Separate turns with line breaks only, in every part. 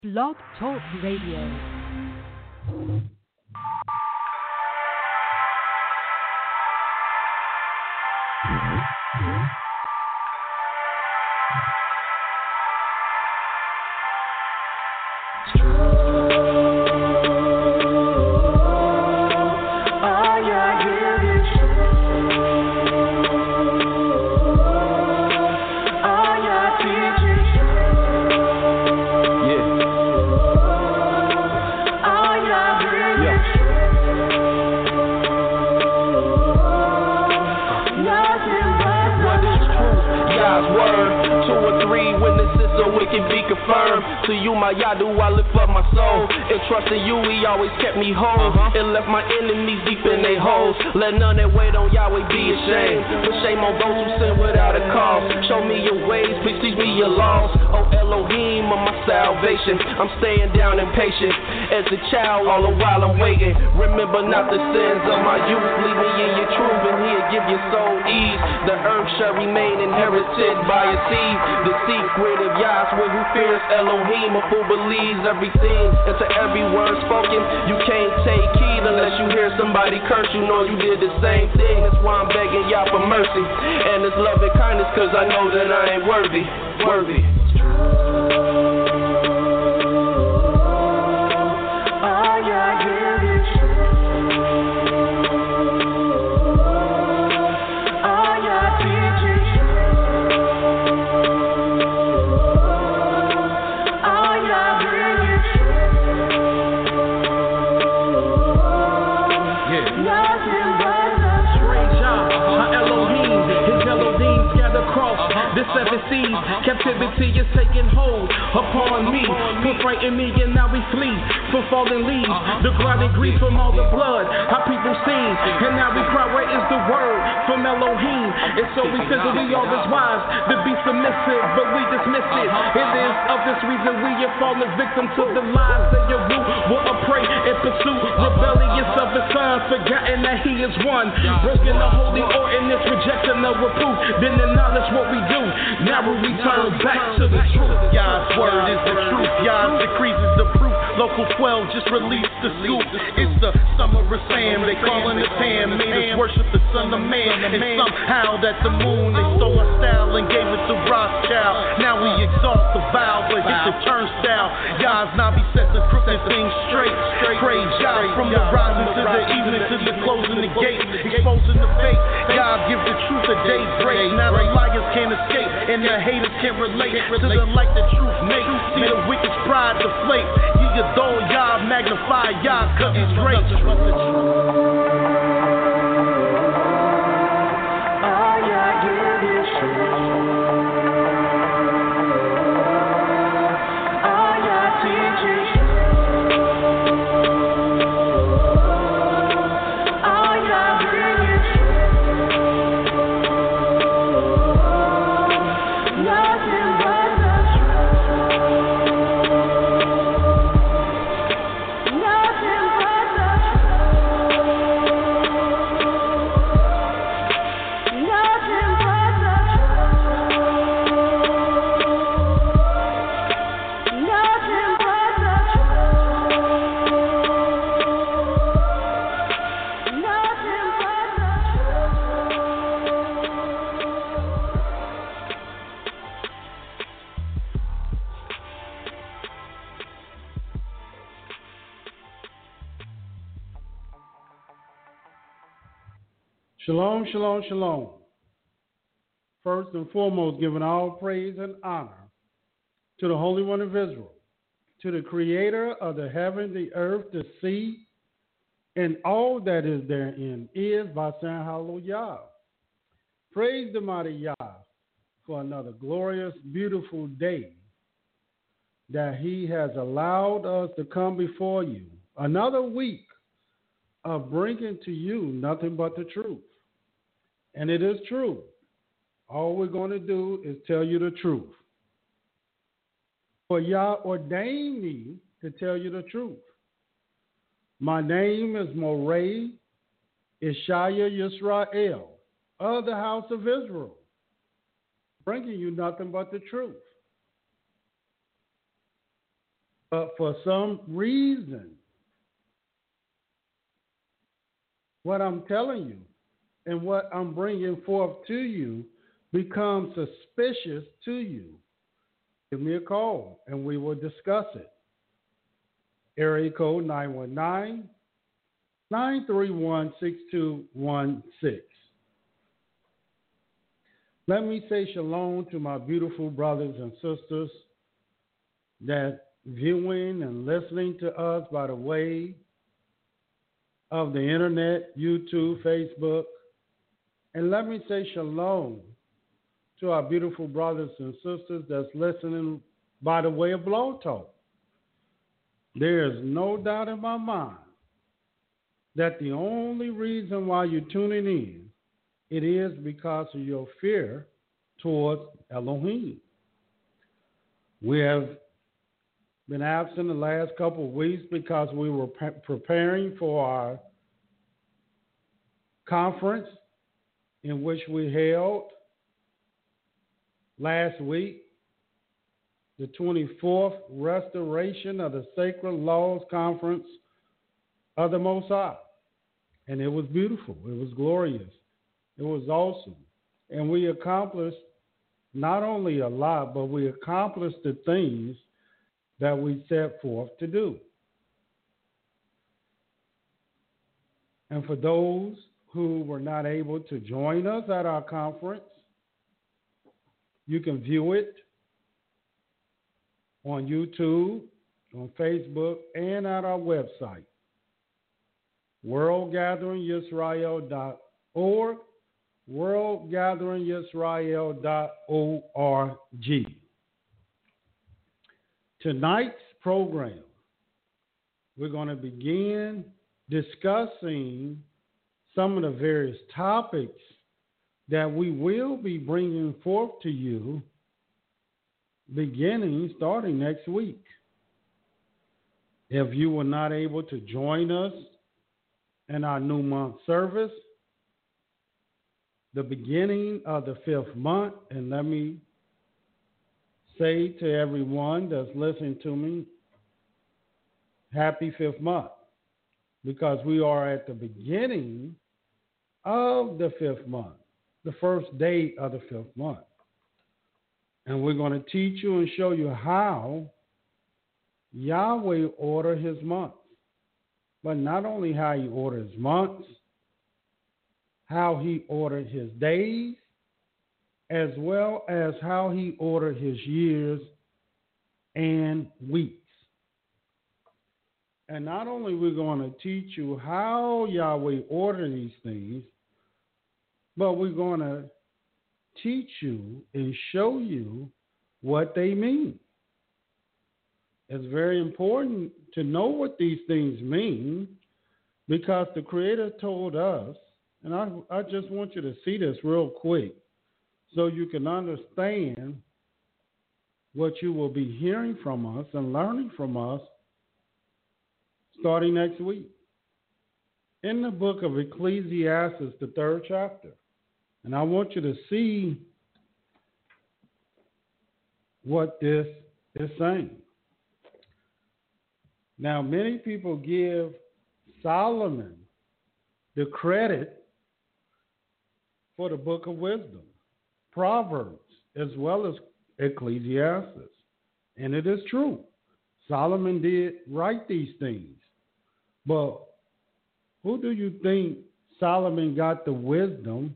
Blog Talk Radio.
To you, my Yadu, I lift up my soul. And trusting you, he always kept me whole. And left my enemies deep in their holes. Let none that wait on Yahweh be ashamed. But shame on those who sin without a cause. Show me your ways, please teach me your laws. Oh Elohim of my salvation, I'm staying down and patient. As a child, all the while I'm waiting. Remember not the sins of my youth. Lead me in your truth, and he'll give your soul ease. The earth shall remain inherited by a seed. The secret of Yahweh who fears Elohim, a fool believes everything. And to every word spoken, you can't take heed unless you hear somebody curse. You know you did the same thing. That's why I'm begging Yah for mercy and His love and kindness, cause I know that I ain't worthy.
The seven seas, captivity is taking hold upon me. Put frighten me and now we flee from fallen leaves. The grinding grief from all the blood, how people sing. And now we cry, where is the word from Elohim? And so we figure we are as wise to be submissive, but we dismiss it. It is of this reason we have fallen victim to the lies that your root will prey and pursue. Rebellious of the Son, forgotten that He is one. Broken the holy ordinance, rejecting the reproof. Then acknowledge what we do. Now we return back to the truth.
Yah's word is the truth. Yah's decrees is the proof. Local 12 just released the scoop. It's the summer of Sam. They calling us Ham. Made us worship the Son of Man. And somehow that the moon they stole our style and gave it to Rothschild. Now we exalt the vow, but hit the turnstile. Yah's Nabi set the crooked things straight. Praise Yah from the rising to the evening to the closing the gate. Exposing the fake. God give the truth a daybreak. Now the liars can't escape and the haters can't relate to the light the truth makes. See the wicked's pride deflate. You adore Yah, magnify Yah, cause He's great.
Shalom, shalom, shalom. First and foremost, giving all praise and honor to the Holy One of Israel, to the Creator of the heaven, the earth, the sea, and all that is therein, is by saying hallelujah. Praise the mighty Yah for another glorious, beautiful day that He has allowed us to come before you. Another week of bringing to you nothing but the truth. And it is true. All we're going to do is tell you the truth. For Yah ordained me to tell you the truth. My name is Moreh Ishaya Yisrael of the house of Israel, bringing you nothing but the truth. But for some reason, what I'm telling you and what I'm bringing forth to you becomes suspicious to you, give me a call and we will discuss it. Area code 919-931-6216. Let me say shalom to my beautiful brothers and sisters that viewing and listening to us by the way of the internet, YouTube, Facebook. And let me say shalom to our beautiful brothers and sisters that's listening by the way of Blog Talk. There is no doubt in my mind that the only reason why you're tuning in, it is because of your fear towards Elohim. We have been absent the last couple of weeks because we were preparing for our conference in which we held last week, the 24th Restoration of the Sacred Laws Conference of the Most High. And it was beautiful. It was glorious. It was awesome. And we accomplished not only a lot, but we accomplished the things that we set forth to do. And for those who were not able to join us at our conference, you can view it on YouTube, on Facebook, and at our website, worldgatheringisrael.org, worldgatheringisrael.org. Tonight's program, we're going to begin discussing some of the various topics that we will be bringing forth to you starting next week. If you were not able to join us in our new month service, the beginning of the 5th month, and let me say to everyone that's listening to me, happy 5th month, because we are at the beginning of the 5th month, the first day of the 5th month. And we're going to teach you and show you how Yahweh ordered his months. But not only how he ordered his months, how he ordered his days, as well as how he ordered his years and weeks. And not only we're going to teach you how Yahweh ordered these things, but we're going to teach you and show you what they mean. It's very important to know what these things mean because the Creator told us, and I just want you to see this real quick so you can understand what you will be hearing from us and learning from us starting next week. In the book of Ecclesiastes, the 3rd chapter, and I want you to see what this is saying. Now, many people give Solomon the credit for the book of wisdom, Proverbs, as well as Ecclesiastes. And it is true. Solomon did write these things. But who do you think Solomon got the wisdom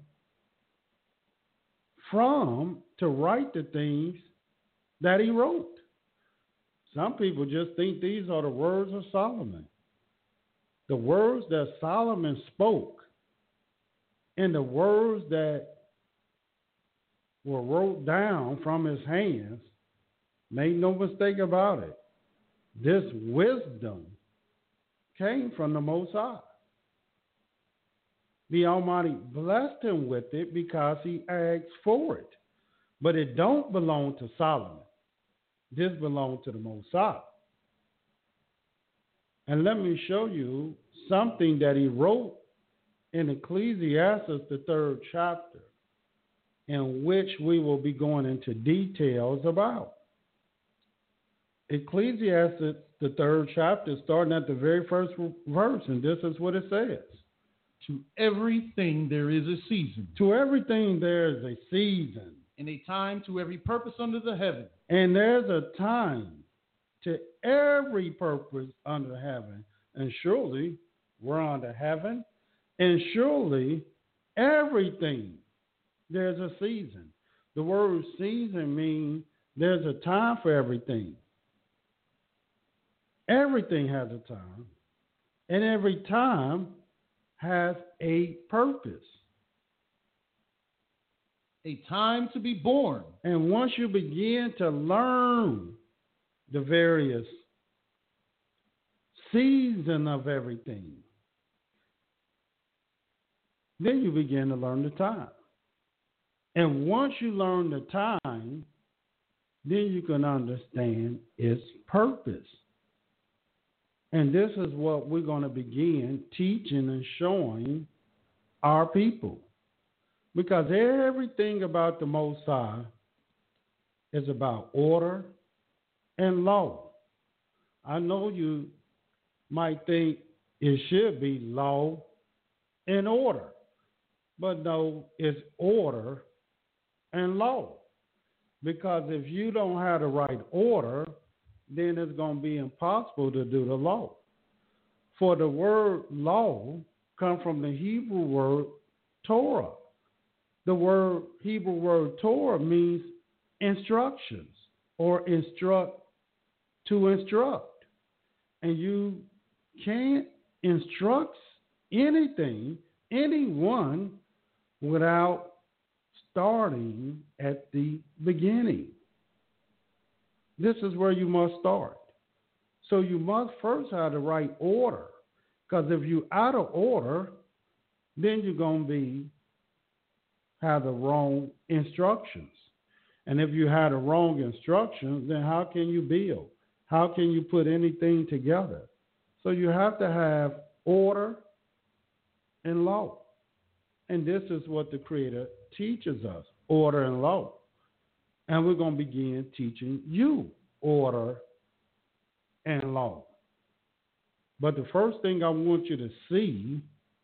from to write the things that he wrote? Some people just think these are the words of Solomon. The words that Solomon spoke and the words that were wrote down from his hands, make no mistake about it, this wisdom came from the Most High. The Almighty blessed him with it because he asked for it. But it don't belong to Solomon. This belongs to the Most High. And let me show you something that he wrote in Ecclesiastes, the 3rd chapter, in which we will be going into details about. Ecclesiastes the 3rd chapter, starting at the very first verse, and this is what it says.
To everything there is a season.
To everything there is a season.
And a time to every purpose under the heaven.
And there's a time to every purpose under heaven. And surely we're under heaven. And surely everything there's a season. The word season means there's a time for everything. Everything has a time. And every time has a purpose.
A time to be born.
And once you begin to learn the various season of everything, then you begin to learn the time. And once you learn the time, then you can understand its purpose. And this is what we're going to begin teaching and showing our people. Because everything about the Most High is about order and law. I know you might think it should be law and order. But no, it's order and law. Because if you don't have the right order, then it's going to be impossible to do the law. For the word law comes from the Hebrew word Torah. The Hebrew word Torah means instructions or to instruct. And you can't instruct anything, anyone, without starting at the beginning. This is where you must start. So you must first have the right order. Because if you're out of order, then you're going to have the wrong instructions. And if you have the wrong instructions, then how can you build? How can you put anything together? So you have to have order and law. And this is what the Creator teaches us, order and law. And we're going to begin teaching you order and law. But the first thing I want you to see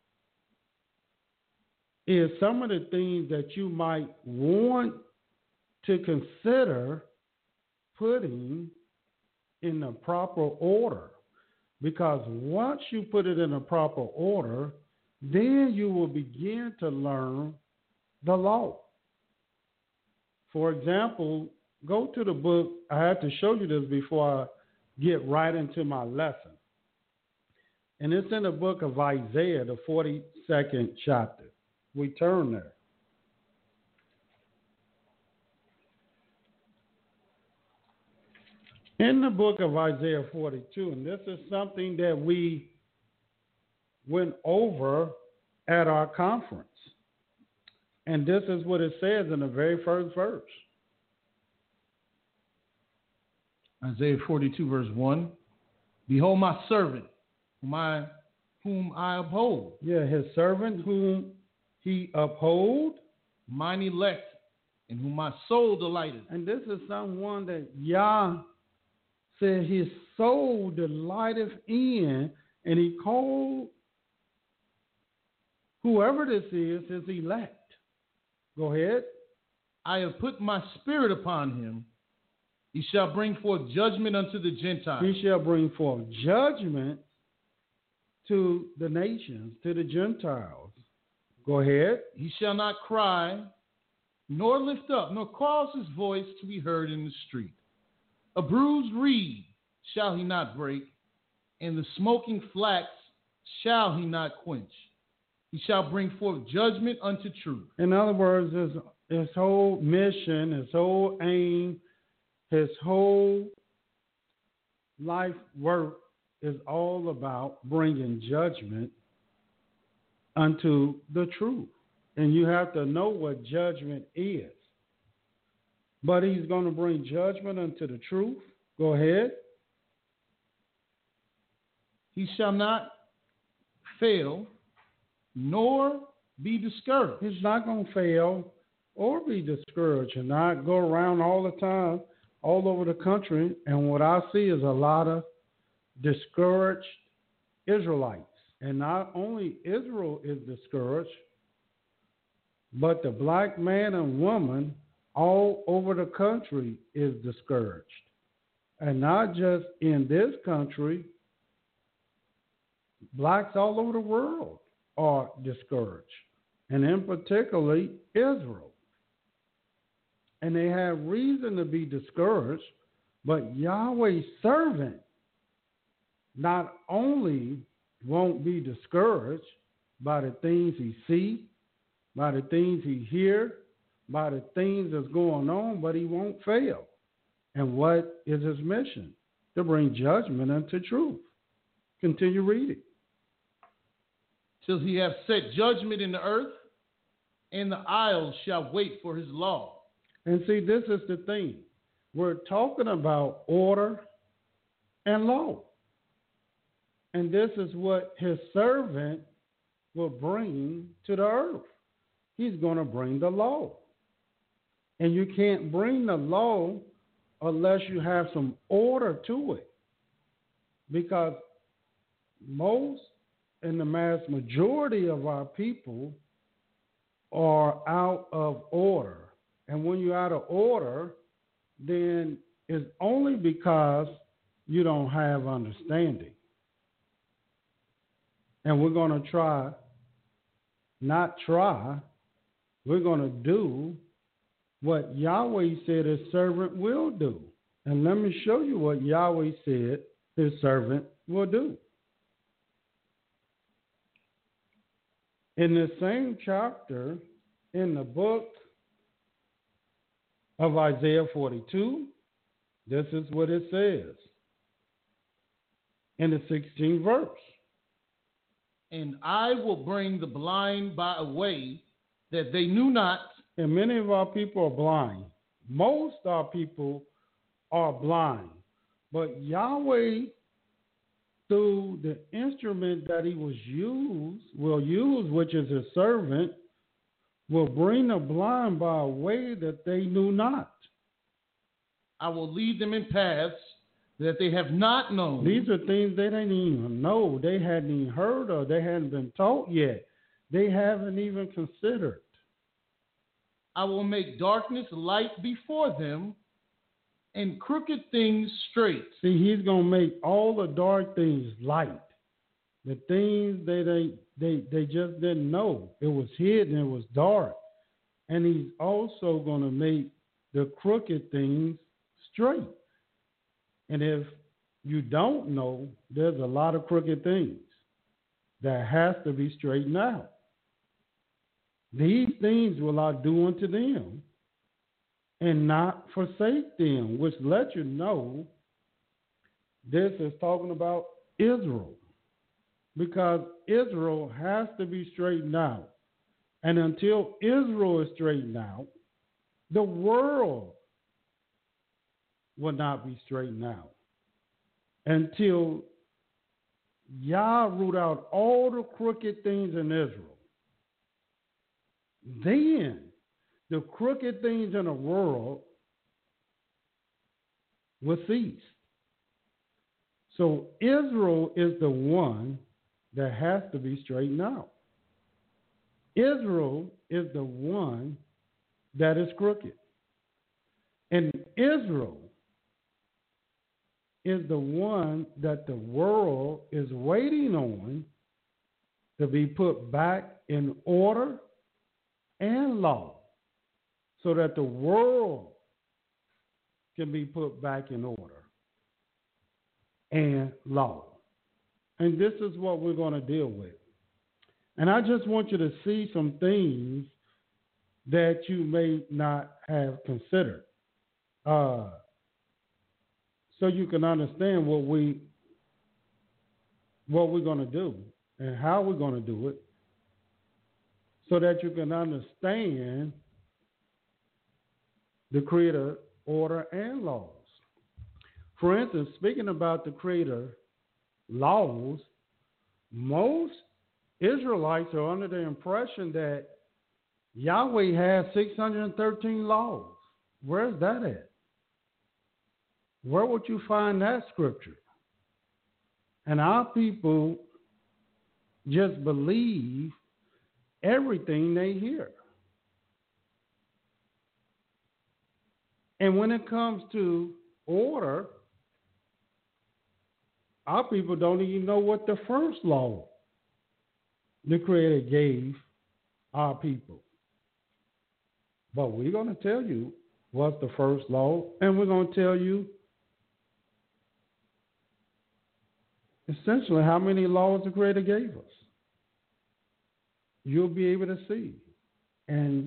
is some of the things that you might want to consider putting in the proper order. Because once you put it in a proper order, then you will begin to learn the law. For example, go to the book. I had to show you this before I get right into my lesson. And it's in the book of Isaiah, the 42nd chapter. We turn there. In the book of Isaiah 42, and this is something that we went over at our conference. And this is what it says in the very first verse.
Isaiah 42, verse 1. Behold my servant, whom I uphold.
Yeah, his servant whom he uphold.
Mine elect, in whom my soul delighted.
And this is someone that Yah said his soul delighteth in, and he called whoever this is his elect. Go ahead.
I have put my spirit upon him. He shall bring forth judgment unto the Gentiles.
He shall bring forth judgment to the nations, to the Gentiles. Go ahead.
He shall not cry, nor lift up, nor cause his voice to be heard in the street. A bruised reed shall he not break, and the smoking flax shall he not quench. He shall bring forth judgment unto truth.
In other words, his whole mission, his whole aim, his whole life work is all about bringing judgment unto the truth. And you have to know what judgment is. But he's going to bring judgment unto the truth. Go ahead.
He shall not fail, nor be discouraged.
He's not going to fail or be discouraged and not go around all the time, all over the country. And what I see is a lot of discouraged Israelites. And not only Israel is discouraged, but the black man and woman all over the country is discouraged. And not just in this country, blacks all over the world are discouraged. And in particularly Israel. And they have reason to be discouraged, but Yahweh's servant not only won't be discouraged by the things he sees, by the things he hears, by the things that's going on, but he won't fail. And what is his mission? To bring judgment unto truth. Continue reading.
Till he have set judgment in the earth, and the isles shall wait for his law.
And see, this is the thing. We're talking about order and law. And this is what his servant will bring to the earth. He's going to bring the law. And you can't bring the law unless you have some order to it. Because most and the mass majority of our people are out of order. And when you're out of order, then it's only because you don't have understanding. And we're going to we're going to do what Yahweh said his servant will do. And let me show you what Yahweh said his servant will do. In the same chapter, in the book of Isaiah 42, this is what it says in the 16th verse.
And I will bring the blind by a way that they knew not.
And many of our people are blind. Most of our people are blind. But Yahweh, through the instrument that he will use, which is his servant, will bring the blind by a way that they knew not.
I will lead them in paths that they have not known.
These are things they didn't even know. They hadn't even heard of. They hadn't been taught yet. They haven't even considered.
I will make darkness light before them and crooked things straight.
See, he's going to make all the dark things light. The things they just didn't know. It was hidden. It was dark. And he's also going to make the crooked things straight. And if you don't know, there's a lot of crooked things that has to be straightened out. These things will I do unto them and not forsake them, which lets you know this is talking about Israel. Because Israel has to be straightened out. And until Israel is straightened out, the world will not be straightened out. Until Yah root out all the crooked things in Israel. Then the crooked things in the world will cease. So Israel is the one that has to be straightened out. Israel is the one that is crooked. And Israel is the one that the world is waiting on to be put back in order and law, so that the world can be put back in order and law. And this is what we're going to deal with. And I just want you to see some things that you may not have considered, so you can understand what we're going to do and how we're going to do it, so that you can understand the Creator, order, and laws. For instance, speaking about the Creator laws, most Israelites are under the impression that Yahweh has 613 laws. Where's that at? Where would you find that scripture? And our people just believe everything they hear. And when it comes to order, our people don't even know what the first law the Creator gave our people. But we're going to tell you what's the first law, and we're going to tell you essentially how many laws the Creator gave us. You'll be able to see. And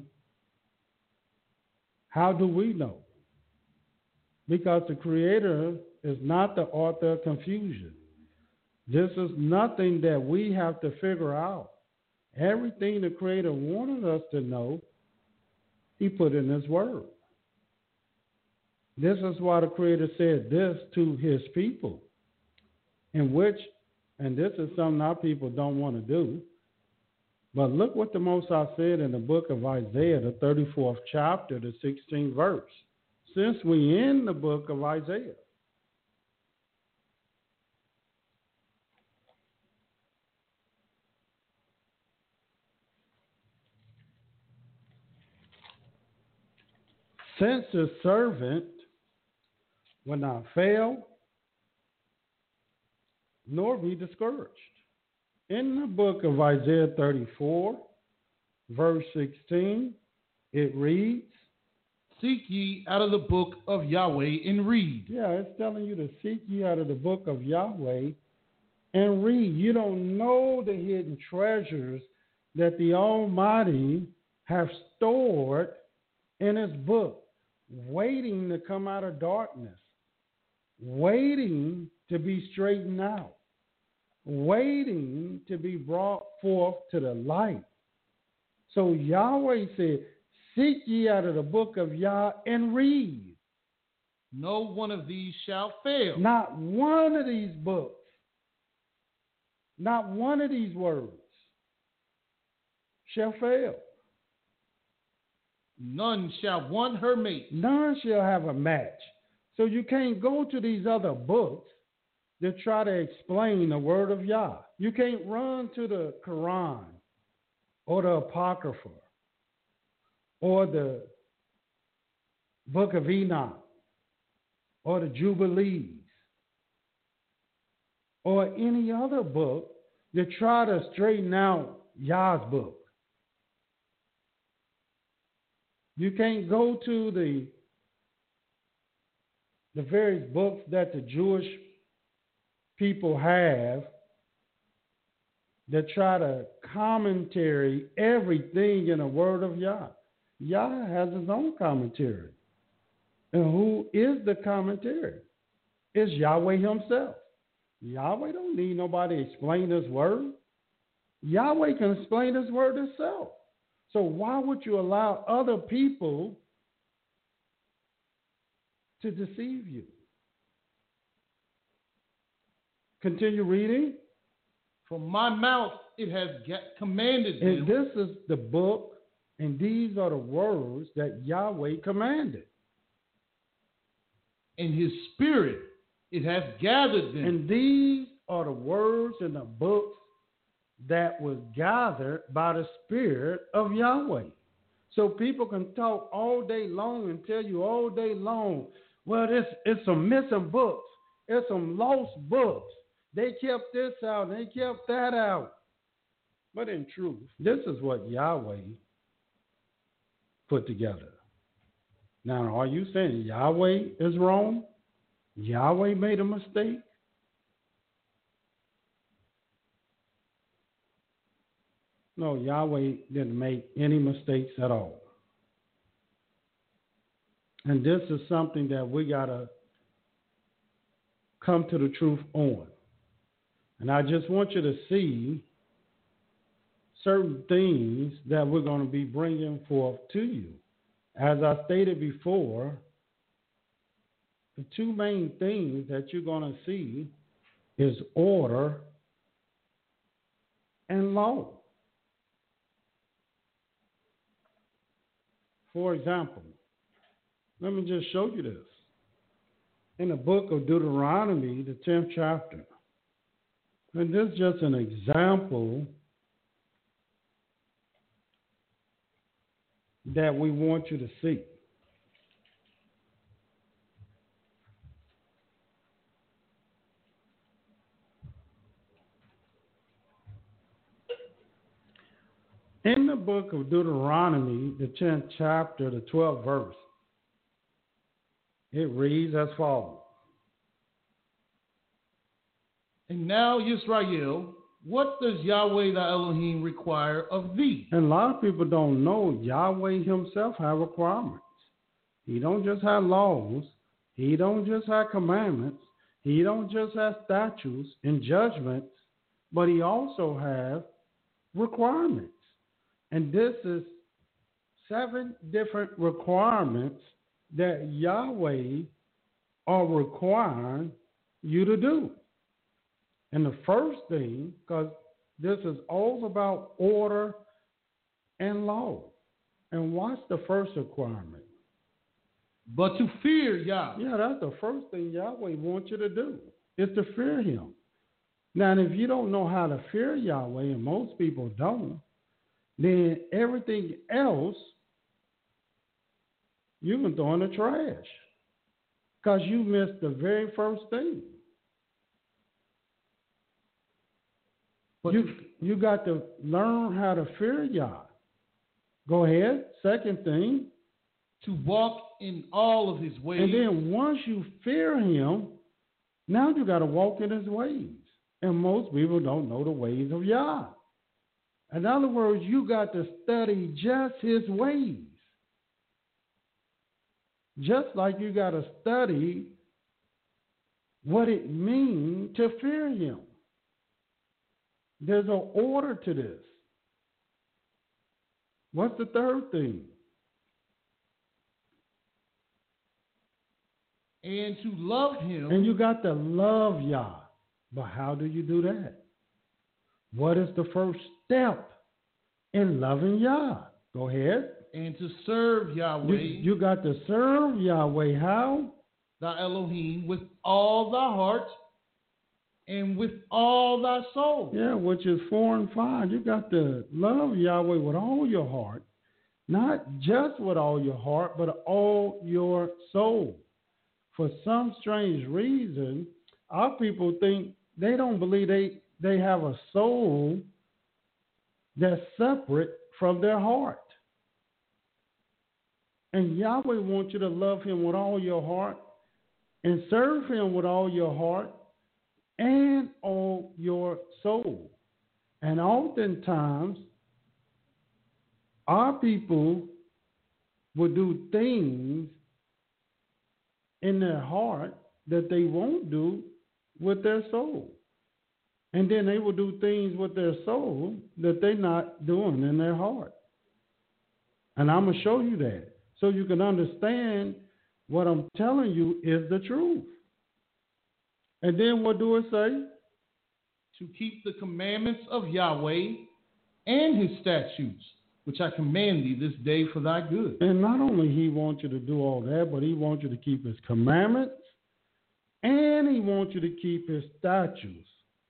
how do we know? Because the Creator is not the author of confusion. This is nothing that we have to figure out. Everything the Creator wanted us to know, He put in His Word. This is why the Creator said this to His people, in which, and this is something our people don't want to do, but look what the Most High said in the book of Isaiah, the 34th chapter, the 16th verse. Since we in the book of Isaiah. Since the servant will not fail, nor be discouraged. In the book of Isaiah 34, verse 16, it reads,
Seek ye out of the book of Yahweh and read.
Yeah, it's telling you to seek ye out of the book of Yahweh and read. You don't know the hidden treasures that the Almighty have stored in His book, waiting to come out of darkness, waiting to be straightened out, waiting to be brought forth to the light. So Yahweh said, seek ye out of the book of Yah and read.
No one of these shall fail.
Not one of these books, not one of these words shall fail.
None shall want her mate.
None shall have a match. So you can't go to these other books to try to explain the word of Yah. You can't run to the Quran or the Apocrypha or the book of Enoch or the Jubilees or any other book to try to straighten out Yah's book. You can't go to the various books that the Jewish people have that try to commentary everything in the word of Yah. Yah has His own commentary. And who is the commentary? It's Yahweh Himself. Yahweh don't need nobody to explain His word. Yahweh can explain His word Himself. So why would you allow other people to deceive you? Continue reading.
From my mouth it has commanded them.
And this is the book, and these are the words that Yahweh commanded.
In His spirit it has gathered them.
And these are the words in the books that was gathered by the Spirit of Yahweh. So people can talk all day long and tell you all day long, well, it's some missing books. It's some lost books. They kept this out and they kept that out. But in truth, this is what Yahweh put together. Now, are you saying Yahweh is wrong? Yahweh made a mistake? No, Yahweh didn't make any mistakes at all. And this is something that we got to come to the truth on. And I just want you to see certain things that we're going to be bringing forth to you. As I stated before, the two main things that you're going to see is order and law. For example, let me just show you this. In the book of Deuteronomy, the 10th chapter, And this is just an example that we want you to see. In the book of Deuteronomy, the 10th chapter, the 12th verse, it reads as follows.
And now, Yisrael, what does Yahweh thy Elohim require of thee?
And a lot of people don't know Yahweh himself have requirements. He don't just have laws. He don't just have commandments. He don't just have statutes and judgments, but he also have requirements. And this is 7 different requirements that Yahweh are requiring you to do. And the first thing, because this is all about order and law. And what's the first requirement?
But to fear Yahweh.
Yeah, that's the first thing Yahweh wants you to do, is to fear him. Now, if you don't know how to fear Yahweh, and most people don't, then everything else you can throw in the trash because you missed the very first thing. But you got to learn how to fear Yah. Go ahead. Second thing.
To walk in all of his ways.
And then once you fear him, now you got to walk in his ways. And most people don't know the ways of Yah. In other words, you got to study just his ways. Just like you got to study what it means to fear him. There's an order to this. What's the third thing?
And to love him.
And you got to love Yah. But how do you do that? What is the first step in loving Yah? Go ahead.
And to serve Yahweh.
You got to serve Yahweh. How?
Thy Elohim with all thy heart and with all thy soul.
Yeah, which is 4 and 5. You got to love Yahweh with all your heart. Not just with all your heart, but all your soul. For some strange reason, our people think they don't believe they have a soul that's separate from their heart. And Yahweh wants you to love him with all your heart and serve him with all your heart and all your soul. And oftentimes, our people will do things in their heart that they won't do with their soul. And then they will do things with their soul that they're not doing in their heart. And I'm going to show you that so you can understand what I'm telling you is the truth. And then what do it say?
To keep the commandments of Yahweh and his statutes, which I command thee this day for thy good.
And not only he wants you to do all that, but he wants you to keep his commandments and he wants you to keep his statutes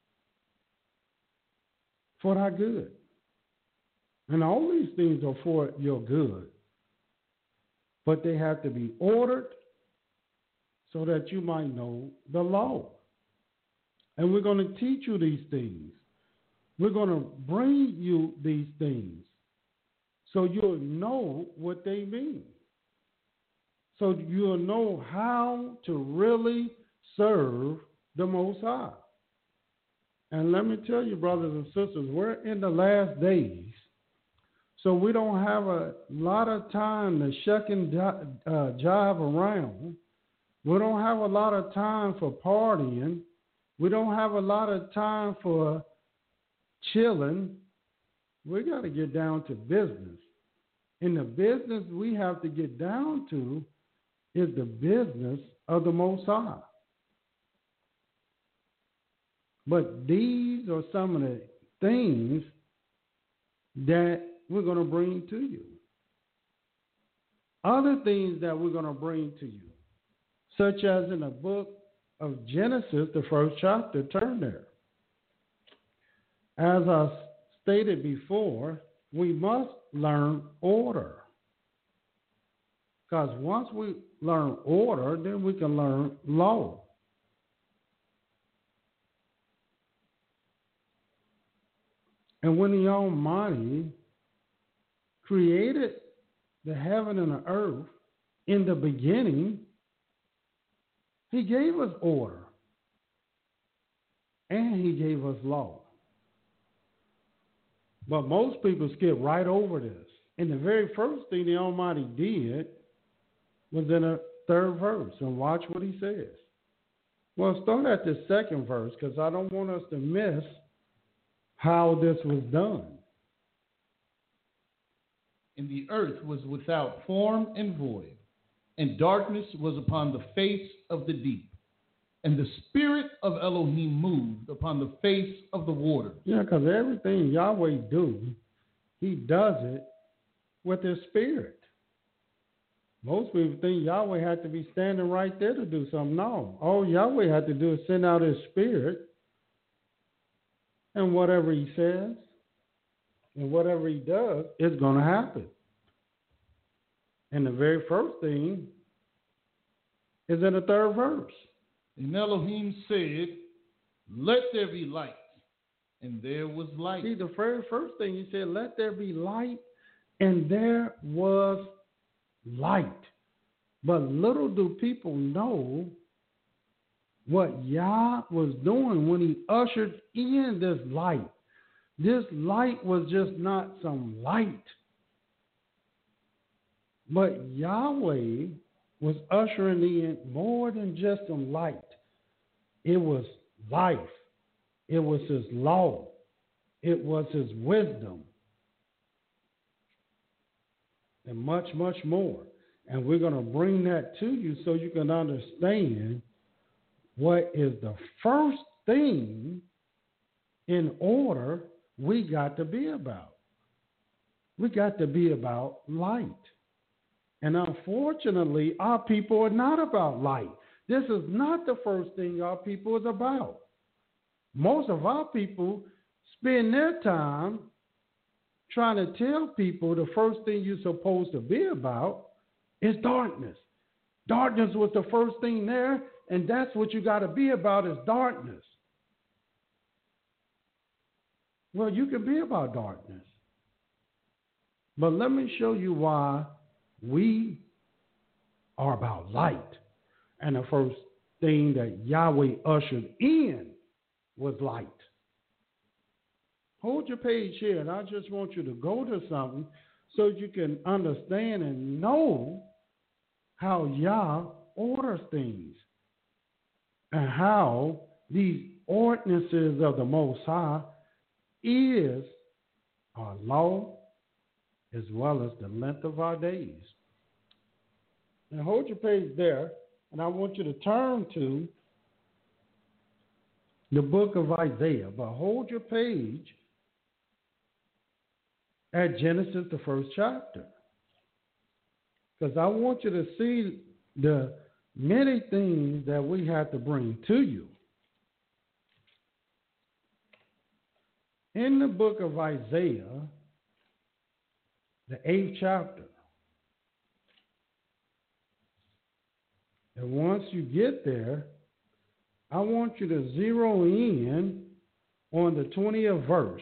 for thy good. And all these things are for your good. But they have to be ordered so that you might know the law. And we're going to teach you these things. We're going to bring you these things so you'll know what they mean. So you'll know how to really serve the Most High. And let me tell you, brothers and sisters, we're in the last days. So we don't have a lot of time to shuck and jive around. We don't have a lot of time for partying. We don't have a lot of time for chilling. We got to get down to business. And the business we have to get down to is the business of the Most High. But these are some of the things that we're going to bring to you. Other things that we're going to bring to you, such as in the book of Genesis, the first chapter, turn there. As I stated before, we must learn order. Because once we learn order, then we can learn law. And when the Almighty created the heaven and the earth in the beginning, He gave us order and He gave us law. But most people skip right over this. And the very first thing the Almighty did was in the third verse. And watch what He says. Well, start at the second verse because I don't want us to miss how this was done.
And the earth was without form and void, and darkness was upon the face of the deep. And the Spirit of Elohim moved upon the face of the water.
Yeah, because everything Yahweh do, He does it with His Spirit. Most people think Yahweh had to be standing right there to do something. No. All Yahweh had to do is send out His Spirit, and whatever He says and whatever He does, it's going to happen. And the very first thing is in the third verse.
And Elohim said, "Let there be light." And there was light.
See, the very first thing He said, "Let there be light," and there was light. But little do people know what Yah was doing when He ushered in this light. This light was just not some light, but Yahweh was ushering in more than just some light. It was life. It was His law. It was His wisdom. And much, much more. And we're going to bring that to you so you can understand what is the first thing in order we got to be about. We got to be about light. And unfortunately, our people are not about light. This is not the first thing our people is about. Most of our people spend their time trying to tell people the first thing you're supposed to be about is darkness. Darkness was the first thing there, and that's what you got to be about is darkness. Well, you can be about darkness. But let me show you why we are about light. And the first thing that Yahweh ushered in was light. Hold your page here, and I just want you to go to something so you can understand and know how Yah orders things and how these ordinances of the Most High is our law as well as the length of our days. Now hold your page there, and I want you to turn to the book of Isaiah, but hold your page at Genesis, the first chapter, because I want you to see the many things that we have to bring to you. In the book of Isaiah, the 8th chapter, and once you get there, I want you to zero in on the 20th verse.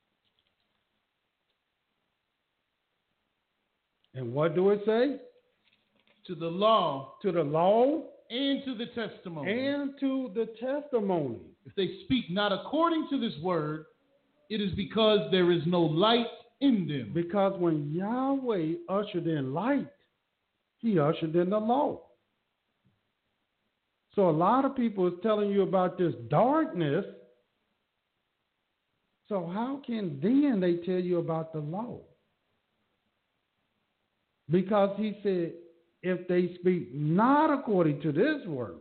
And what do it say?
To the law.
To the law.
And to the testimony.
And to the testimony.
If they speak not according to this word, it is because there is no light in them.
Because when Yahweh ushered in light, He ushered in the law. So a lot of people is telling you about this darkness. So how can then they tell you about the law? Because He said, if they speak not according to this word,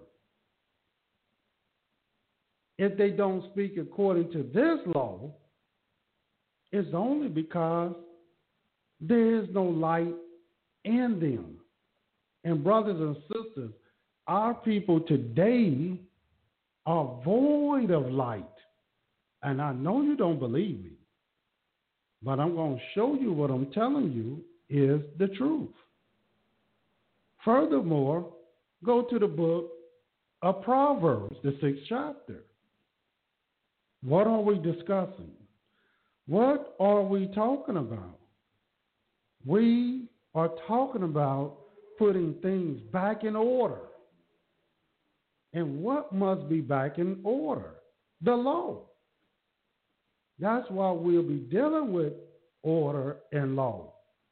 if they don't speak according to this law, it's only because there is no light in them. And brothers and sisters, our people today are void of light. And I know you don't believe me, but I'm going to show you what I'm telling you is the truth. Furthermore, go to the book of Proverbs, the 6th chapter. What are we discussing? What are we talking about? We are talking about putting things back in order. And what must be back in order? The law. That's why we'll be dealing with order and law.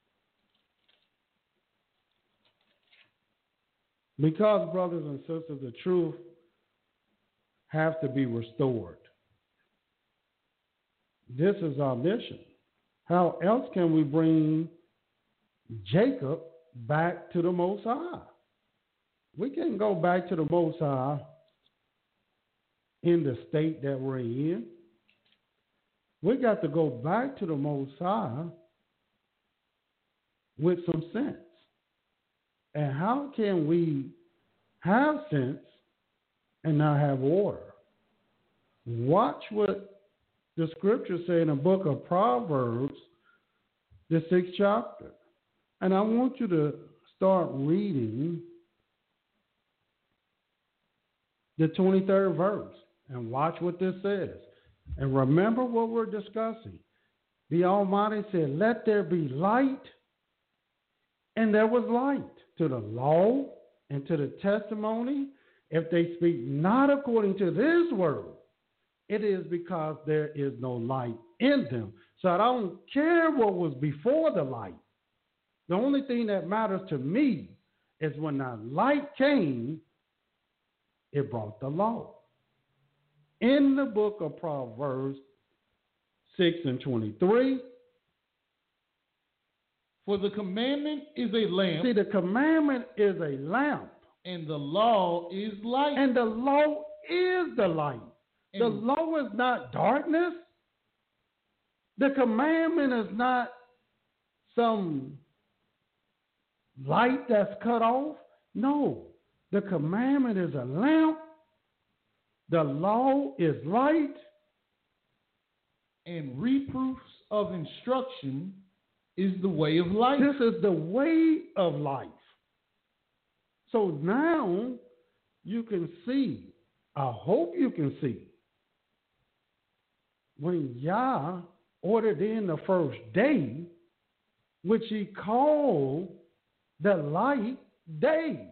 Because, brothers and sisters, the truth has to be restored. This is our mission. How else can we bring Jacob back to the Most High? We can't go back to the Most High in the state that we're in. We got to go back to the Most High with some sense. And how can we have sense and not have order? Watch what the scriptures say in the book of Proverbs, the 6th chapter. And I want you to start reading the 23rd verse and watch what this says. And remember what we're discussing. The Almighty said, let there be light, and there was light. To the law and to the testimony, if they speak not according to this word, it is because there is no light in them. So I don't care what was before the light. The only thing that matters to me is when that light came, it brought the law. In the book of Proverbs 6:23,
for the commandment is a lamp.
See, the commandment is a lamp.
And the law is light.
And the law is the light.
And
the law is not darkness. The commandment is not some light that's cut off. No, the commandment is a lamp. The law is light.
And reproofs of instruction is the way of life.
This is the way of life. So now you can see, I hope you can see, when Yah ordered in the first day, which he called the light day.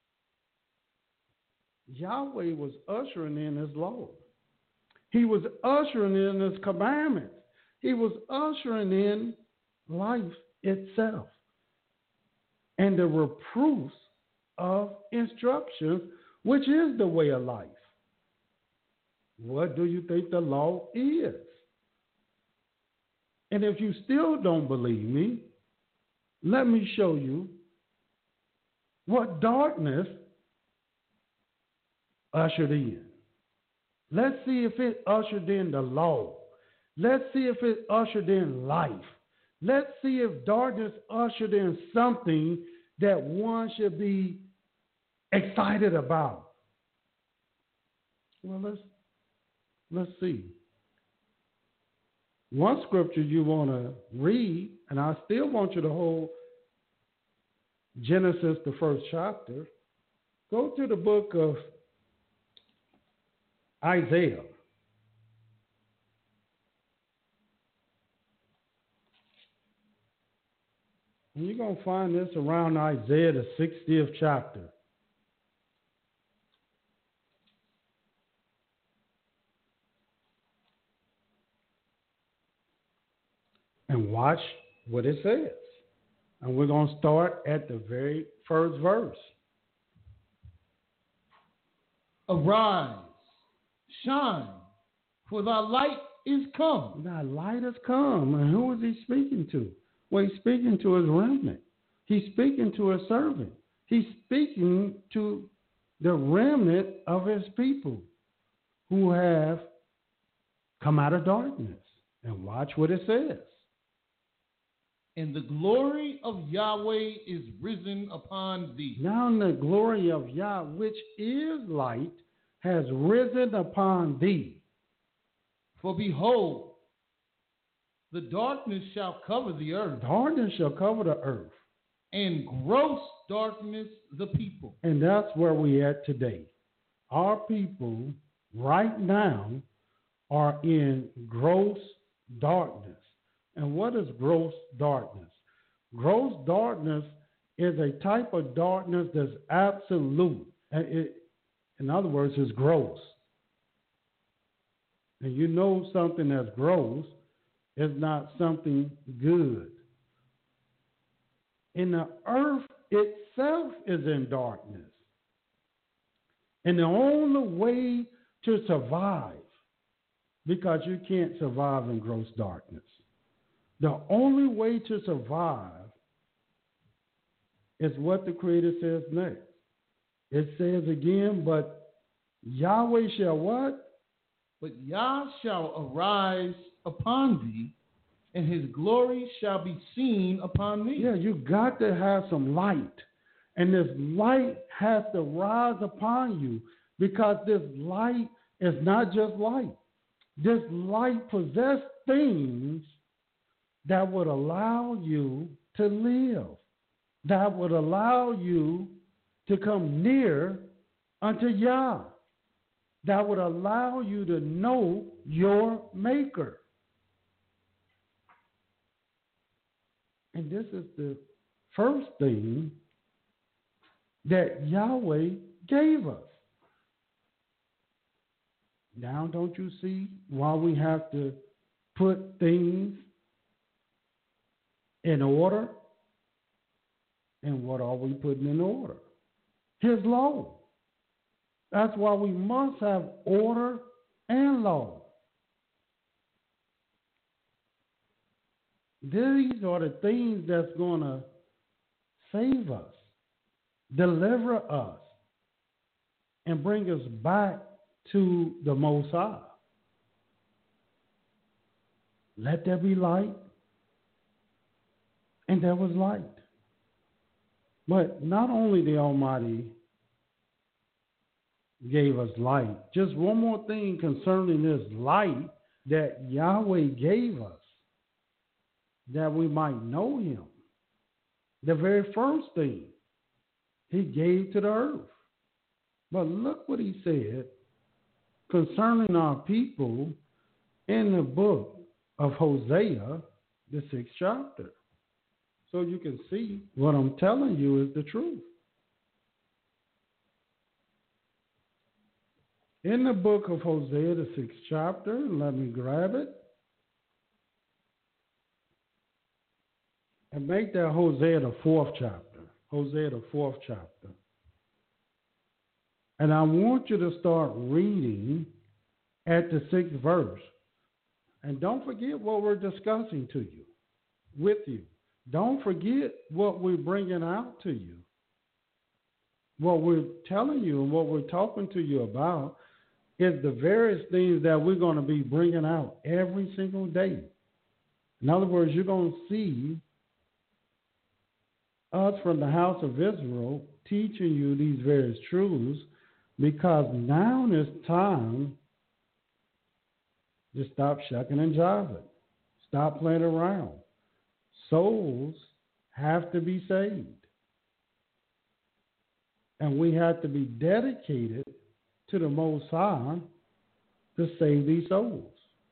Yahweh was ushering in his law. He was ushering in his commandments. He was ushering in life itself and the reproofs of instruction, which is the way of life. What do you think the law is? And if you still don't believe me, let me show you what darkness ushered in. Let's see if it ushered in the law. Let's see if it ushered in life. Let's see if darkness ushered in something that one should be excited about. Well, let's see. One scripture you want to read, and I still want you to hold Genesis, the first chapter. Go to the book of Isaiah. And you're going to find this around Isaiah, the 60th chapter. And watch what it says. And we're going to start at the very first verse.
Arise, shine, for thy light is come.
Thy light has come. And who is he speaking to? Well, he's speaking to his remnant. He's speaking to his servant. He's speaking to the remnant of his people who have come out of darkness. And watch what it says.
And the glory of Yahweh is risen upon thee.
Now the glory of Yah, which is light, has risen upon thee.
For behold, the darkness shall cover the earth.
Darkness shall cover the earth.
And gross darkness the people.
And that's where we at today. Our people right now are in gross darkness. And what is gross darkness? Gross darkness is a type of darkness that's absolute. In other words, it's gross. And you know something that's gross is not something good. And the earth itself is in darkness. And the only way to survive, because you can't survive in gross darkness, the only way to survive is what the Creator says next. It says again, but Yahweh shall what?
But Yah shall arise upon thee, and his glory shall be seen upon thee.
Yeah, you got to have some light. And this light has to rise upon you, because this light is not just light. This light possesses things that would allow you to live, that would allow you to come near unto Yah, that would allow you to know your Maker. And this is the first thing that Yahweh gave us. Now, don't you see why we have to put things in order? And what are we putting in order? His law. That's why we must have order and law. These are the things that's going to save us, deliver us, and bring us back to the Most High. Let there be light, and there was light. But not only the Almighty gave us light, just one more thing concerning this light that Yahweh gave us, that we might know him. The very first thing he gave to the earth. But look what he said concerning our people in the book of Hosea, the 6th chapter. So you can see what I'm telling you is the truth. In the book of Hosea, the 6th chapter, let me grab it. And make that Hosea the 4th chapter. Hosea the 4th chapter. And I want you to start reading at the 6th verse. And don't forget what we're discussing to you, with you. Don't forget what we're bringing out to you. What we're telling you and what we're talking to you about is the various things that we're going to be bringing out every single day. In other words, you're going to see us from the house of Israel teaching you these various truths, because now it's time to stop shucking and jiving. Stop playing around. Souls have to be saved. And we have to be dedicated to the Most High to save these souls.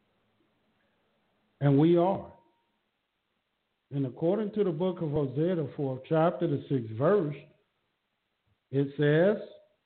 And we are. And according to the book of Hosea, the 4th chapter, the 6th verse, it says,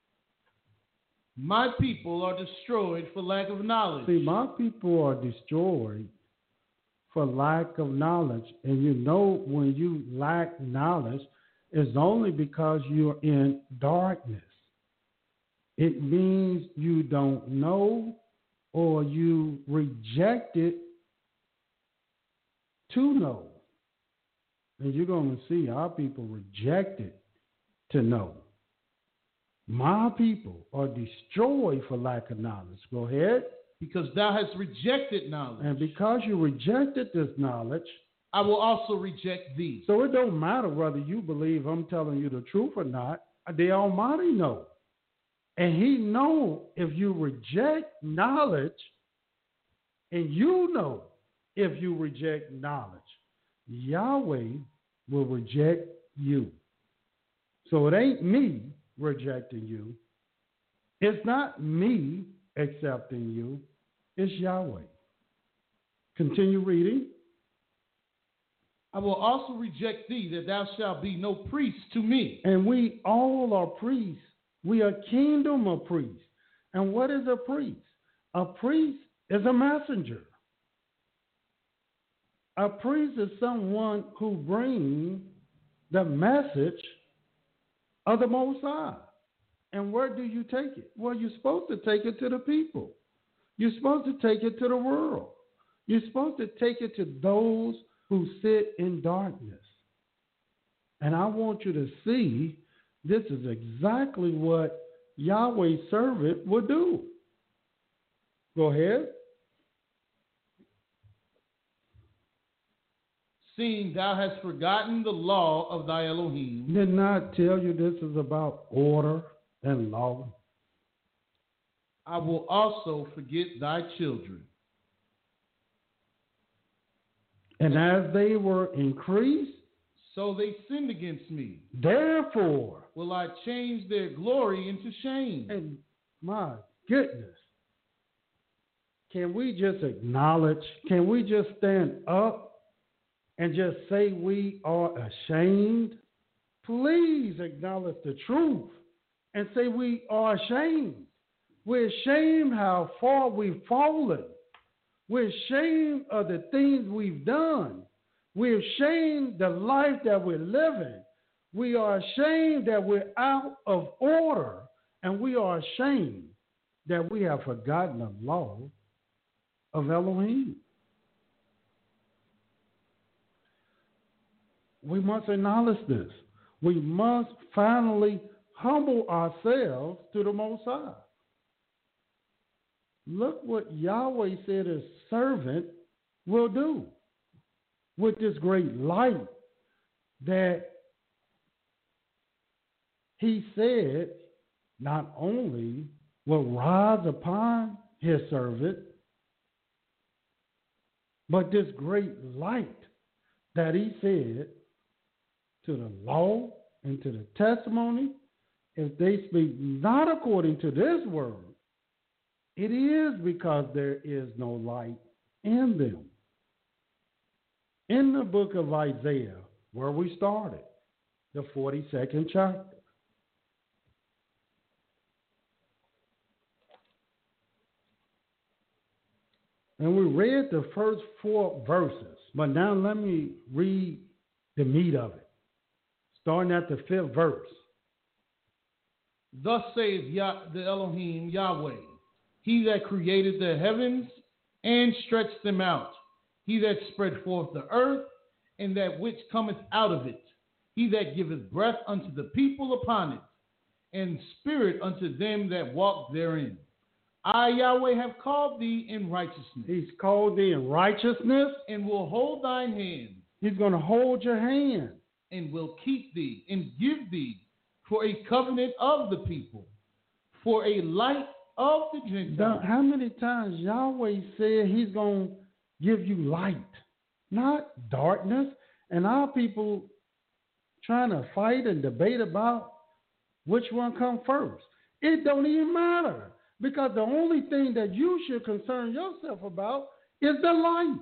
my people are destroyed for lack of knowledge.
See, my people are destroyed for lack of knowledge. And you know, when you lack knowledge, it's only because you're in darkness. It means you don't know, or you reject it to know. And you're going to see our people reject it to know. My people are destroyed for lack of knowledge. Go ahead.
Because thou hast rejected knowledge.
And because you rejected this knowledge,
I will also reject thee.
So it don't matter whether you believe I'm telling you the truth or not. The Almighty knows. And he knows if you reject knowledge, And you know if you reject knowledge, Yahweh will reject you. So it ain't me rejecting you. It's not me accepting you. It's Yahweh. Continue reading.
I will also reject thee, that thou shalt be no priest to me.
And we all are priests. We are kingdom of priests. And what is a priest? A priest is a messenger. A priest is someone who brings the message of the Most High. And where do you take it? Well, you're supposed to take it to the people. You're supposed to take it to the world. You're supposed to take it to those who sit in darkness. And I want you to see this is exactly what Yahweh's servant would do. Go ahead.
Seeing thou hast forgotten the law of thy Elohim.
Did not tell you this is about order and law?
I will also forget thy children.
And as they were increased,
so they sinned against me.
Therefore
will I change their glory into shame.
And my goodness, can we just acknowledge, can we just stand up and just say we are ashamed? Please acknowledge the truth and say we are ashamed. We're ashamed how far we've fallen. We're ashamed of the things we've done. We're ashamed the life that we're living. We are ashamed that we're out of order. And we are ashamed that we have forgotten the law of Elohim. We must acknowledge this. We must finally humble ourselves to the Most High. Look what Yahweh said his servant will do with this great light that he said not only will rise upon his servant, but this great light that he said to the law and to the testimony, if they speak not according to this word, it is because there is no light in them. In the book of Isaiah, where we started, the 42nd chapter. And we read the first 4 verses, but now let me read the meat of it, starting at the 5th verse.
Thus saith the Elohim Yahweh, he that created the heavens and stretched them out, he that spread forth the earth, and that which cometh out of it, he that giveth breath unto the people upon it, and spirit unto them that walk therein. I, Yahweh, have called thee in righteousness.
He's called thee in righteousness.
And will hold thine hand.
He's going to hold your hand.
And will keep thee and give thee for a covenant of the people, for a light of the Gentiles.
How many times Yahweh said he's going to give you light, not darkness? And our people trying to fight and debate about which one come first. It don't even matter, because the only thing that you should concern yourself about is the light.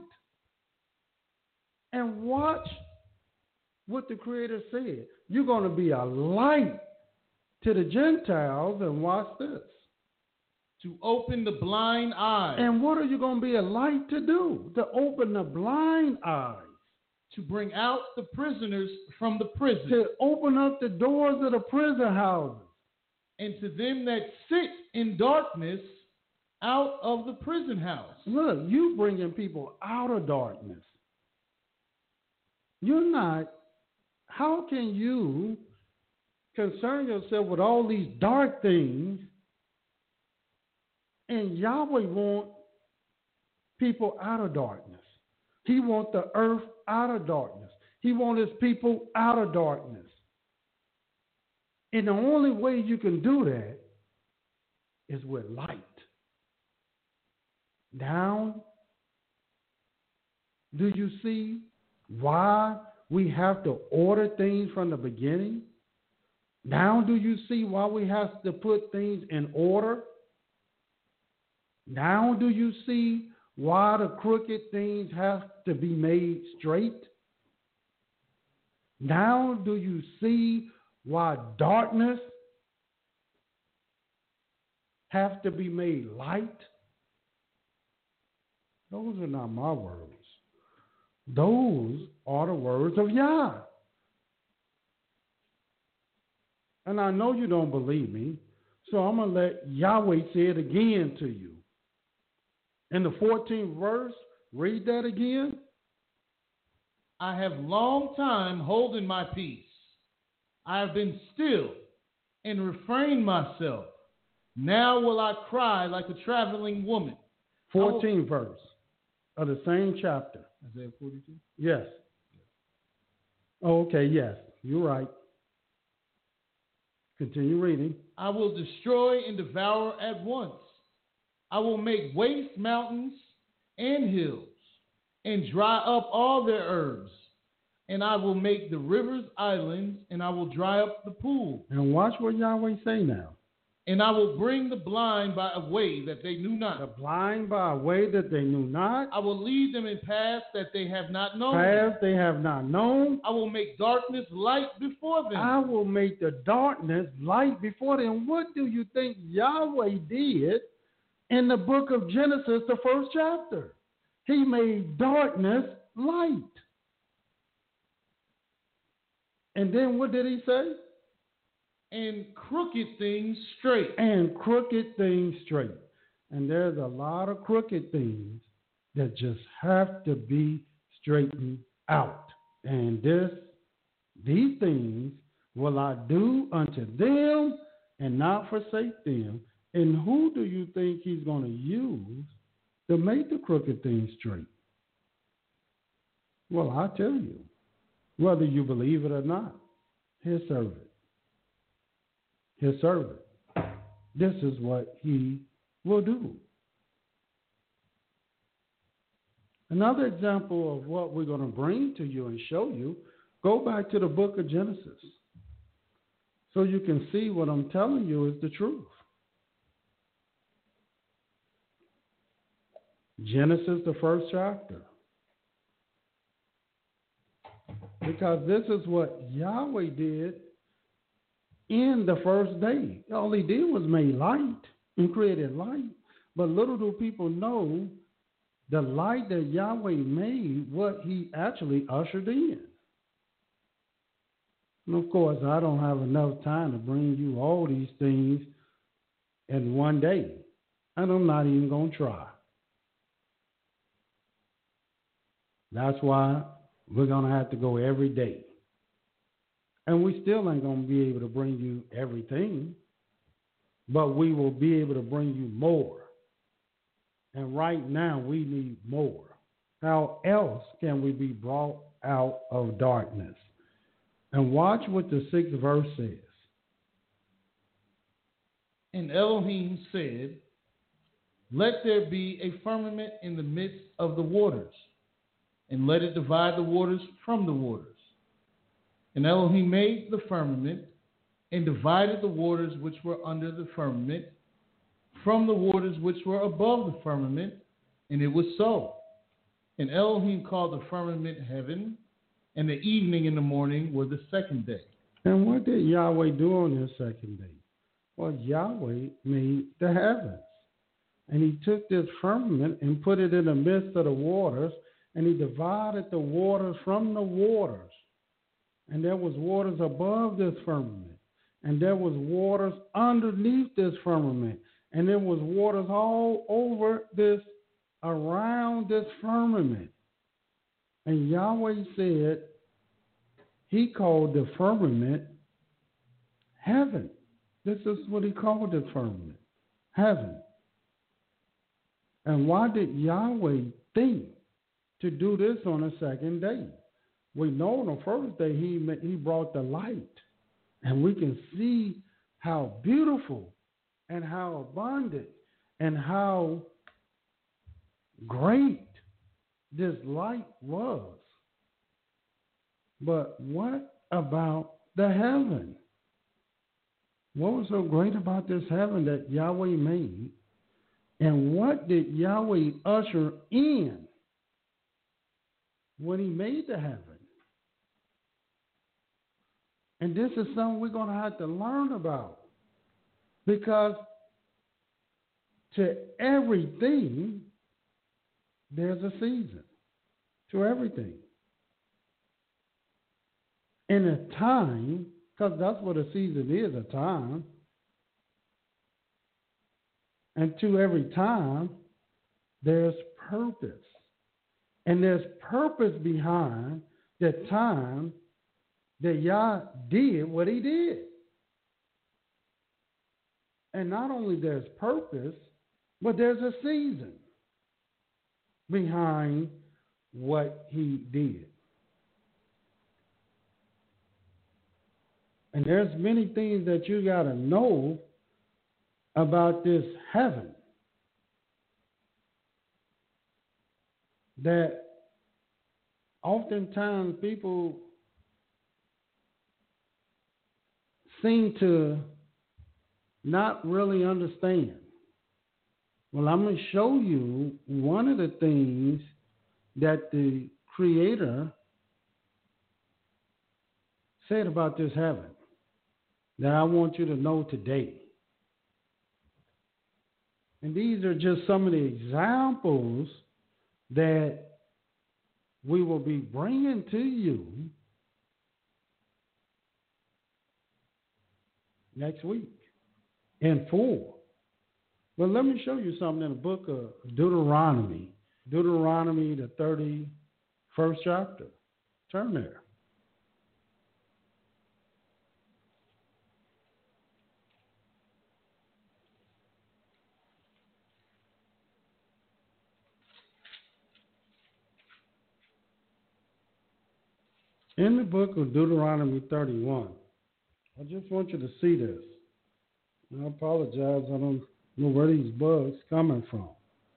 And watch what the Creator said. You're going to be a light to the Gentiles, and watch this.
To open the blind eyes.
And what are you going to be a light to do? To open the blind eyes.
To bring out the prisoners from the prison.
To open up the doors of the prison houses.
And to them that sit in darkness out of the prison house.
Look, you bringing people out of darkness. You're not. How can you concern yourself with all these dark things, and Yahweh wants people out of darkness? He wants the earth out of darkness. He wants his people out of darkness. And the only way you can do that is with light. Down do you see why we have to order things from the beginning? Now do you see why we have to put things in order? Now do you see why the crooked things have to be made straight? Now do you see why darkness have to be made light? Those are not my words. Those are the words of Yah. And I know you don't believe me, so I'm going to let Yahweh say it again to you. In the 14th verse, read that again.
I have long time holding my peace. I have been still and refrained myself. Now will I cry like a traveling woman.
14th verse of the same chapter.
Isaiah 42?
Yes. Oh, okay, yes. You're right. Continue reading.
I will destroy and devour at once. I will make waste mountains and hills and dry up all their herbs. And I will make the rivers islands, and I will dry up the pool.
And watch what Yahweh say now.
And I will bring the blind by a way that they knew not.
The blind by a way that they knew not.
I will lead them in paths that they have not known.
Paths they have not known.
I will make darkness light before them.
I will make the darkness light before them. What do you think Yahweh did in the book of Genesis, the first chapter? He made darkness light. And then what did he say?
And crooked things straight.
And crooked things straight. And there's a lot of crooked things that just have to be straightened out. And these things will I do unto them and not forsake them. And who do you think he's going to use to make the crooked things straight? Well, I tell you, whether you believe it or not, his servant. His servant. This is what he will do. Another example of what we're going to bring to you and show you, go back to the book of Genesis so you can see what I'm telling you is the truth. Genesis, the first chapter. Because this is what Yahweh did in the first day. All he did was made light and created light. But little do people know the light that Yahweh made, what he actually ushered in. And of course, I don't have enough time to bring you all these things in one day. And I'm not even going to try. That's why we're going to have to go every day. And we still ain't going to be able to bring you everything, but we will be able to bring you more. And right now we need more. How else can we be brought out of darkness? And watch what the 6th verse says.
And Elohim said, let there be a firmament in the midst of the waters, and let it divide the waters from the waters. And Elohim made the firmament and divided the waters which were under the firmament from the waters which were above the firmament, and it was so. And Elohim called the firmament heaven, and the evening and the morning were the second day.
And what did Yahweh do on this second day? Well, Yahweh made the heavens. And he took this firmament and put it in the midst of the waters, and he divided the waters from the waters. And there was waters above this firmament. And there was waters underneath this firmament. And there was waters all over this, around this firmament. And Yahweh said, he called the firmament heaven. This is what he called the firmament, heaven. And why did Yahweh think to do this on the second day? We know on the first day he brought the light. And we can see how beautiful and how abundant and how great this light was. But what about the heaven? What was so great about this heaven that Yahweh made? And what did Yahweh usher in when he made the heaven? And this is something we're going to have to learn about. Because to everything, there's a season. To everything. In a time, because that's what a season is, a time. And to every time, there's purpose. And there's purpose behind the time that Yah did what he did. And not only there's purpose, but there's a season behind what he did. And there's many things that you got to know about this heaven that oftentimes people seem to not really understand. Well, I'm going to show you one of the things that the Creator said about this heaven that I want you to know today. And these are just some of the examples that we will be bringing to you next week in full. But let me show you something in the book of Deuteronomy. Deuteronomy, the 31st chapter. Turn there. In the book of Deuteronomy 31, I just want you to see this. And I apologize, I don't know where these bugs coming from.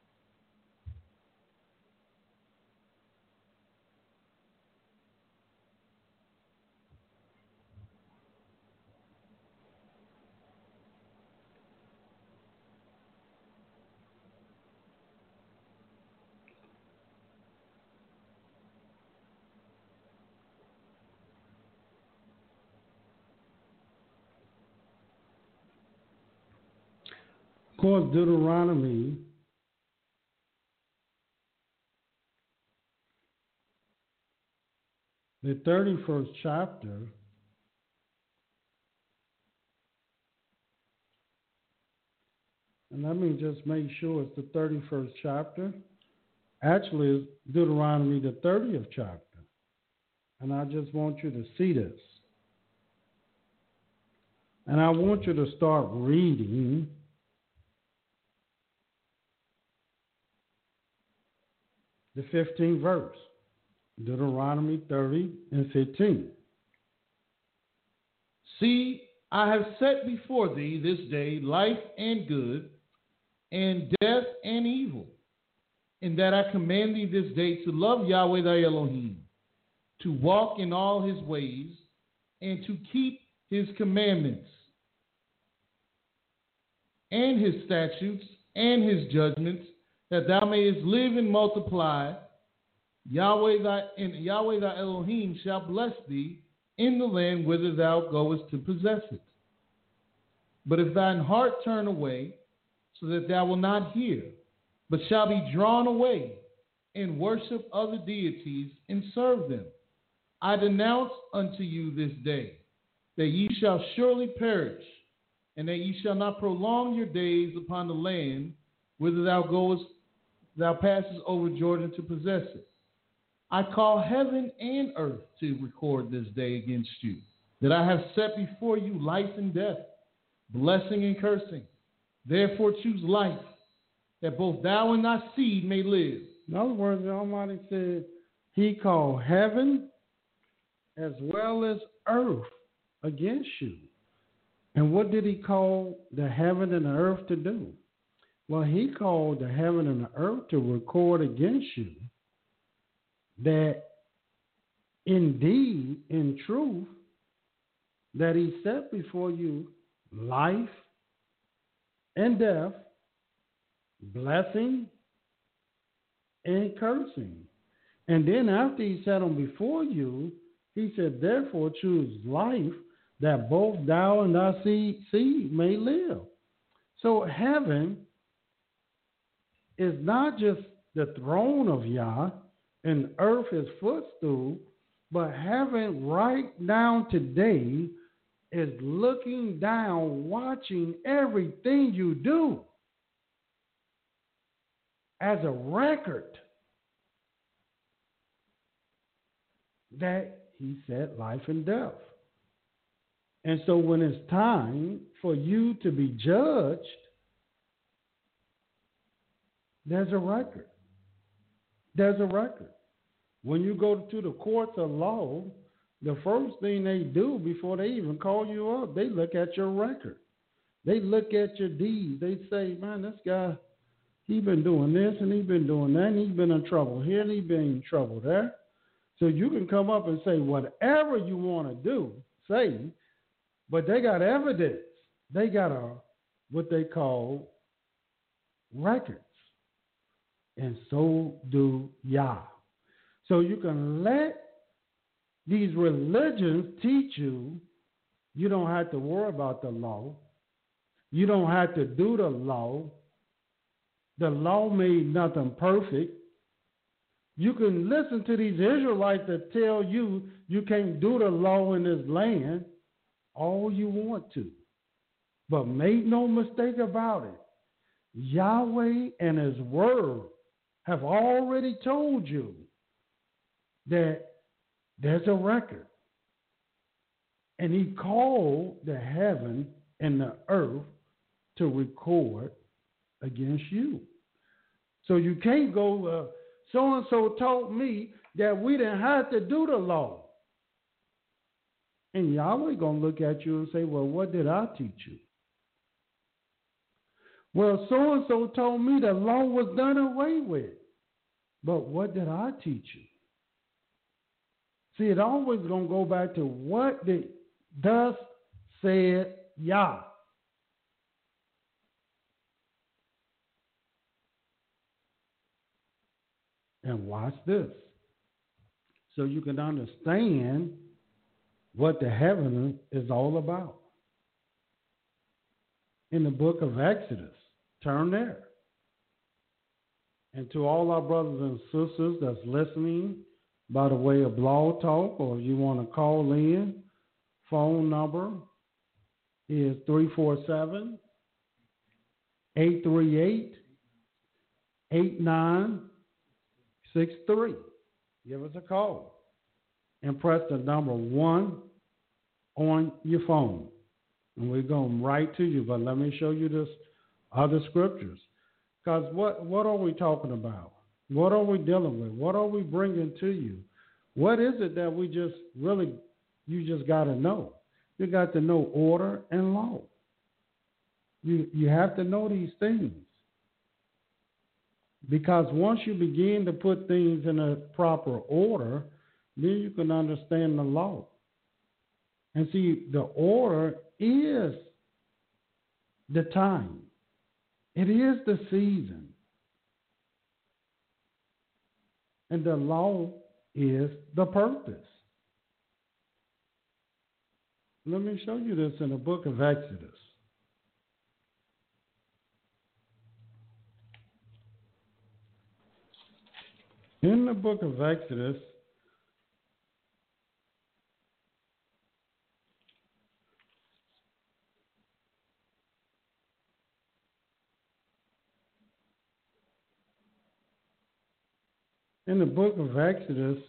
Of course, Deuteronomy the 31st chapter and let me just make sure it's the 31st chapter. Actually, it's Deuteronomy the 30th chapter. And I just want you to see this. And I want you to start reading the 15th verse, Deuteronomy 30 and 15.
See, I have set before thee this day life and good, and death and evil, and that I command thee this day to love Yahweh thy Elohim, to walk in all his ways, and to keep his commandments, and his statutes, and his judgments, that thou mayest live and multiply. Yahweh thy Elohim shall bless thee in the land whither thou goest to possess it. But if thine heart turn away, so that thou wilt not hear, but shall be drawn away, and worship other deities, and serve them, I denounce unto you this day that ye shall surely perish, and that ye shall not prolong your days upon the land whither thou passest over Jordan to possess it. I call heaven and earth to record this day against you, that I have set before you life and death, blessing and cursing. Therefore choose life, that both thou and thy seed may live.
In other words, the Almighty said he called heaven as well as earth against you. And what did he call the heaven and the earth to do? Well, he called the heaven and the earth to record against you that indeed, in truth, that he set before you life and death, blessing and cursing. And then after he set them before you, he said, therefore choose life, that both thou and thy seed may live. So heaven is not just the throne of Yah and earth his footstool, but heaven right now today is looking down, watching everything you do as a record that he said life and death. And so when it's time for you to be judged, there's a record. There's a record. When you go to the courts of law, the first thing they do before they even call you up, they look at your record. They look at your deeds. They say, man, this guy, he been doing this and he been doing that, and he's been in trouble here and he's been in trouble there. So you can come up and say whatever you want to do, say, but they got evidence. They got what they call records. And so do Yah. So you can let these religions teach you, you don't have to worry about the law. You don't have to do the law. The law made nothing perfect. You can listen to these Israelites that tell you you can't do the law in this land all you want to. But make no mistake about it. Yahweh and his word have already told you that there's a record. And he called the heaven and the earth to record against you. So you can't go, so-and-so told me that we didn't have to do the law. And Yahweh going to look at you and say, well, what did I teach you? Well, so-and-so told me the law was done away with. But what did I teach you? See, it always going to go back to what did thus said Yah. And watch this. So you can understand what the heaven is all about. In the book of Exodus, turn there. And to all our brothers and sisters that's listening by the way of Blog Talk, or if you want to call in, phone number is 347-838-8963. Give us a call and press the number 1 on your phone. And we're going right to you, but let me show you this other scriptures. Because what are we talking about? What are we dealing with? What are we bringing to you? What is it that we just really, you just got to know? You got to know order and law. You have to know these things. Because once you begin to put things in a proper order, then you can understand the law. And see, the order is the time. It is the season. And the law is the purpose. Let me show you this in the book of Exodus. In the book of Exodus, in the book of Exodus,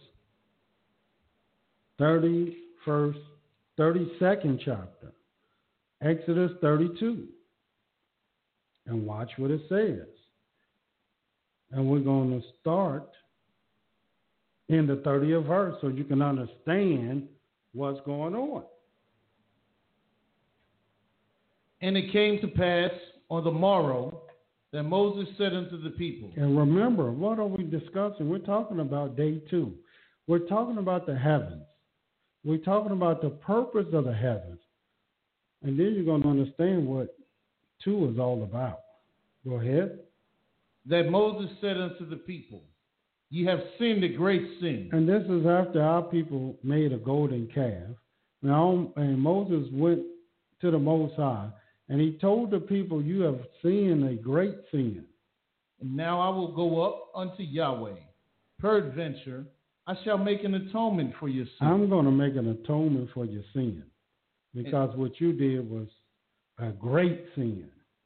32nd chapter, Exodus 32. And watch what it says. And we're going to start in the 30th verse so you can understand what's going on.
And it came to pass on the morrow That Moses said unto the people.
And remember, what are we discussing? We're talking about day 2. We're talking about the heavens. We're talking about the purpose of the heavens. And then you're going to understand what 2 is all about. Go ahead.
That Moses said unto the people, ye have sinned a great sin.
And this is after our people made a golden calf. Now, and Moses went to the Most High, and he told the people, you have sinned a great sin.
And now I will go up unto Yahweh. Peradventure, I shall make an atonement for your sin.
I'm going to make an atonement for your sin. Because what you did was a great sin.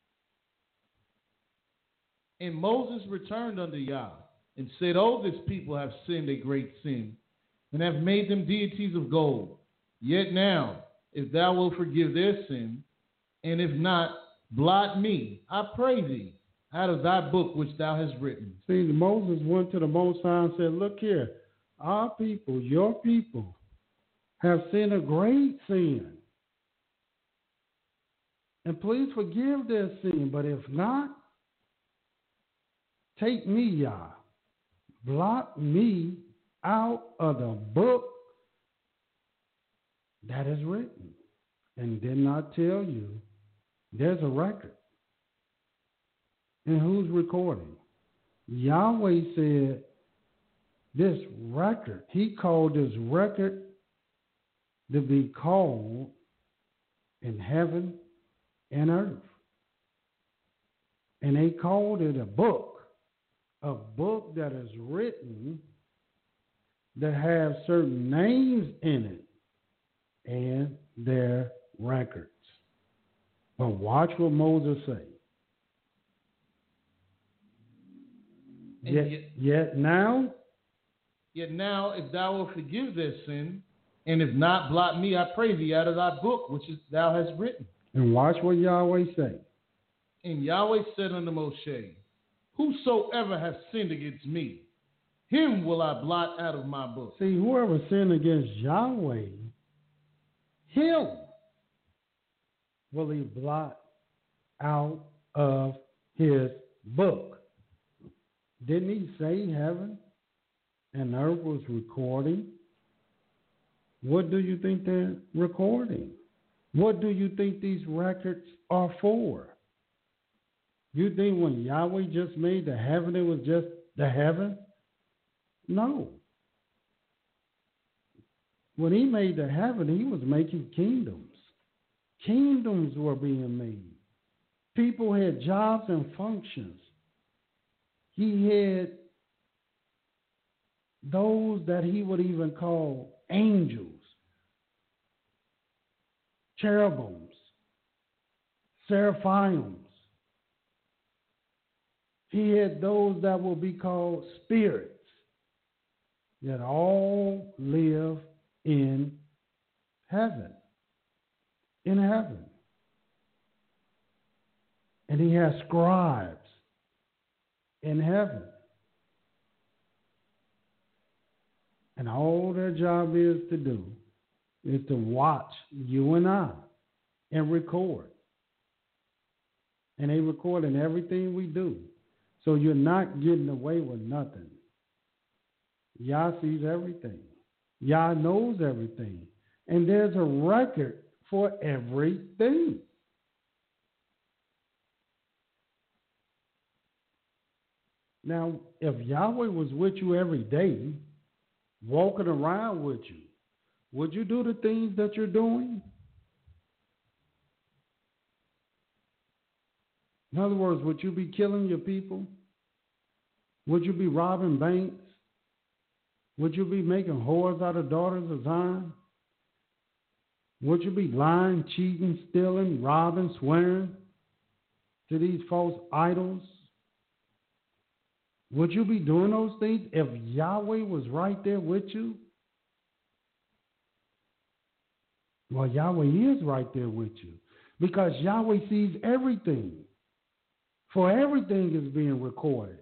And Moses returned unto Yah, and said, oh, this people have sinned a great sin, and have made them deities of gold. Yet now, if thou wilt forgive their sin, and if not, blot me, I pray thee, out of thy book which thou hast written.
See, Moses went to the Most High and said, look here, our people, your people, have sinned a great sin. And please forgive their sin, but if not, take me, Yah. Blot me out of the book that is written. And did not tell you there's a record. And who's recording? Yahweh said this record, he called this record to be called in heaven and earth. And they called it a book that is written that have certain names in it and their records. But watch what Moses say. Yet now,
if thou wilt forgive their sin, and if not, blot me, I pray thee, out of thy book which thou hast written.
And watch what Yahweh say.
And Yahweh said unto Moshe, whosoever hath sinned against me, him will I blot out of my book.
See, whoever sinned against Yahweh, him will he blot out of his book. Didn't he say heaven and earth was recording? What do you think they're recording? What do you think these records are for? You think when Yahweh just made the heaven, it was just the heaven? No. When he made the heaven, he was making kingdoms. Kingdoms were being made. People had jobs and functions. He had those that he would even call angels, cherubims, seraphims. He had those that will be called spirits that all live in heaven. In heaven. And he has scribes in heaven. And all their job is to do is to watch you and I and record. And they record in everything we do. So you're not getting away with nothing. Yah sees everything. Yah knows everything. And there's a record for everything. Now, if Yahweh was with you every day, walking around with you, would you do the things that you're doing? In other words, would you be killing your people? Would you be robbing banks? Would you be making whores out of daughters of Zion? Would you be lying, cheating, stealing, robbing, swearing to these false idols? Would you be doing those things if Yahweh was right there with you? Well, Yahweh is right there with you because Yahweh sees everything. For everything is being recorded.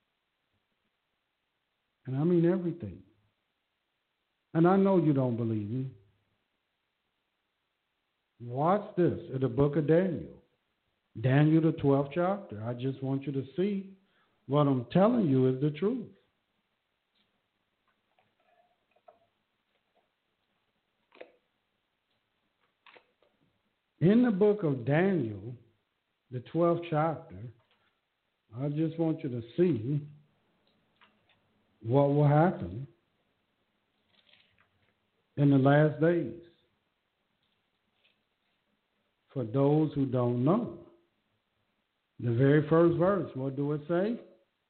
And I mean everything. And I know you don't believe me. Watch this in the book of Daniel. Daniel, the 12th chapter. I just want you to see what I'm telling you is the truth. In the book of Daniel, the 12th chapter, I just want you to see what will happen in the last days. For those who don't know, the very first verse, what do it say?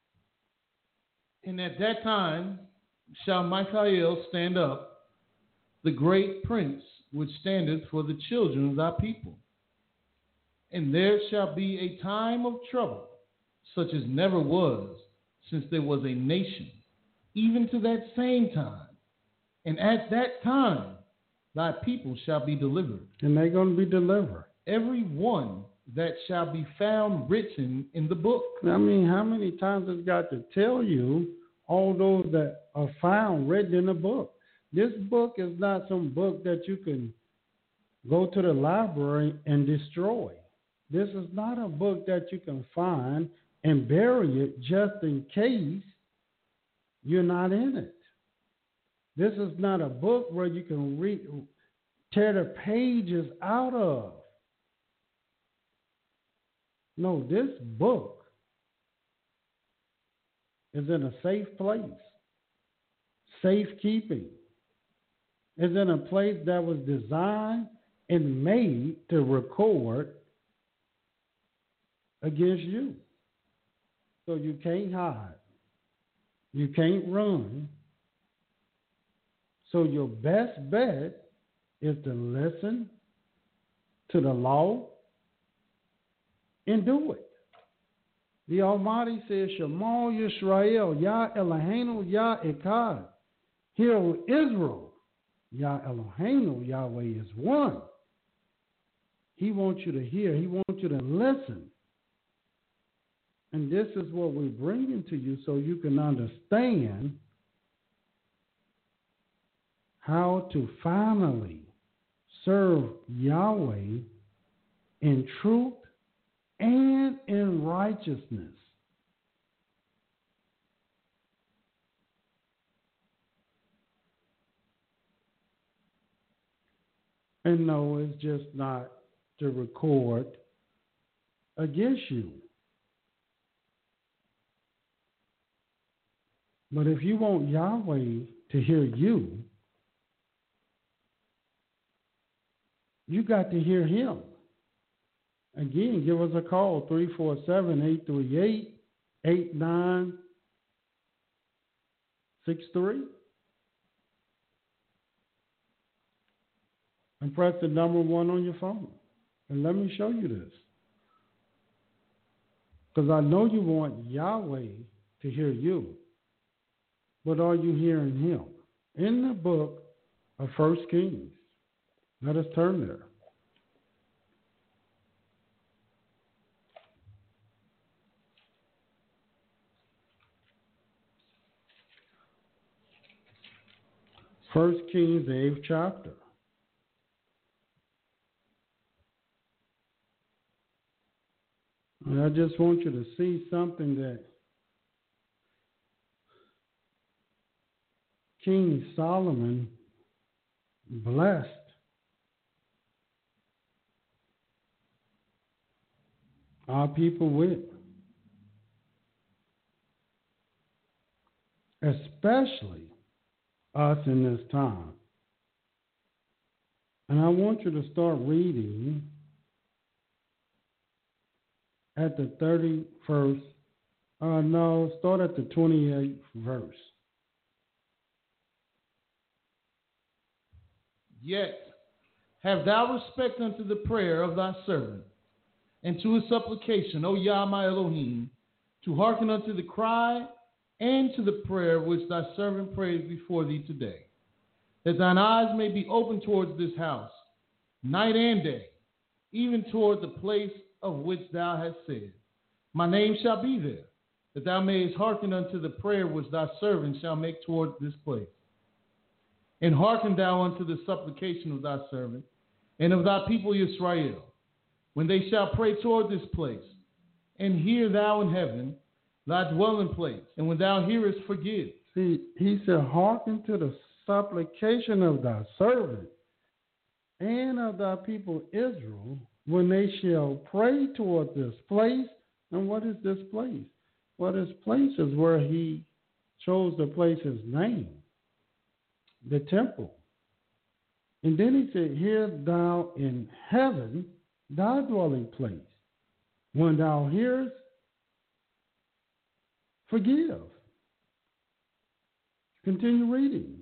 And at that time shall Michael stand up, the great prince which standeth for the children of thy people. And there shall be a time of trouble, such as never was since there was a nation, even to that same time. And at that time thy people shall be delivered.
And they're going to be delivered.
Every one that shall be found written in the book.
I mean, how many times has got to tell you all those that are found written in the book? This book is not some book that you can go to the library and destroy. This is not a book that you can find and bury it just in case you're not in it. This is not a book where you can tear the pages out of. No, this book is in a safe place, safekeeping. It's in a place that was designed and made to record against you. So you can't hide. You can't run. So your best bet is to listen to the law and do it. The Almighty says, Shema Yisrael, Yah Eloheinu, Yah Echad. Hear, O Israel, Yah Eloheinu, Yahweh is one. He wants you to hear. He wants you to listen. And this is what we're bringing to you so you can understand how to finally serve Yahweh in truth and in righteousness. And no, it's just not to record against you. But if you want Yahweh to hear you, you got to hear him. Again, give us a call, 347-838-8963. And press the number 1 on your phone. And let me show you this. Because I know you want Yahweh to hear you. But are you hearing him? In the book of 1 Kings. Let us turn there. First Kings, the 8th chapter. And I just want you to see something that King Solomon blessed our people with, especially us in this time. And I want you to start reading at the 31st, start at the 28th verse.
Yet have thou respect unto the prayer of thy servant, and to his supplication, O Yah my Elohim, to hearken unto the cry and to the prayer which thy servant prays before thee today, that thine eyes may be open towards this house, night and day, even toward the place of which thou hast said, my name shall be there, that thou mayest hearken unto the prayer which thy servant shall make toward this place. And hearken thou unto the supplication of thy servant and of thy people Israel, when they shall pray toward this place. And hear thou in heaven thy dwelling place. And when thou hearest, forgive.
See, he said, hearken to the supplication of thy servant and of thy people Israel, when they shall pray toward this place. And what is this place? Well, this place is where he chose to place his name, the temple. And then he said, hear thou in heaven thy dwelling place. When thou hearest, forgive. Continue reading.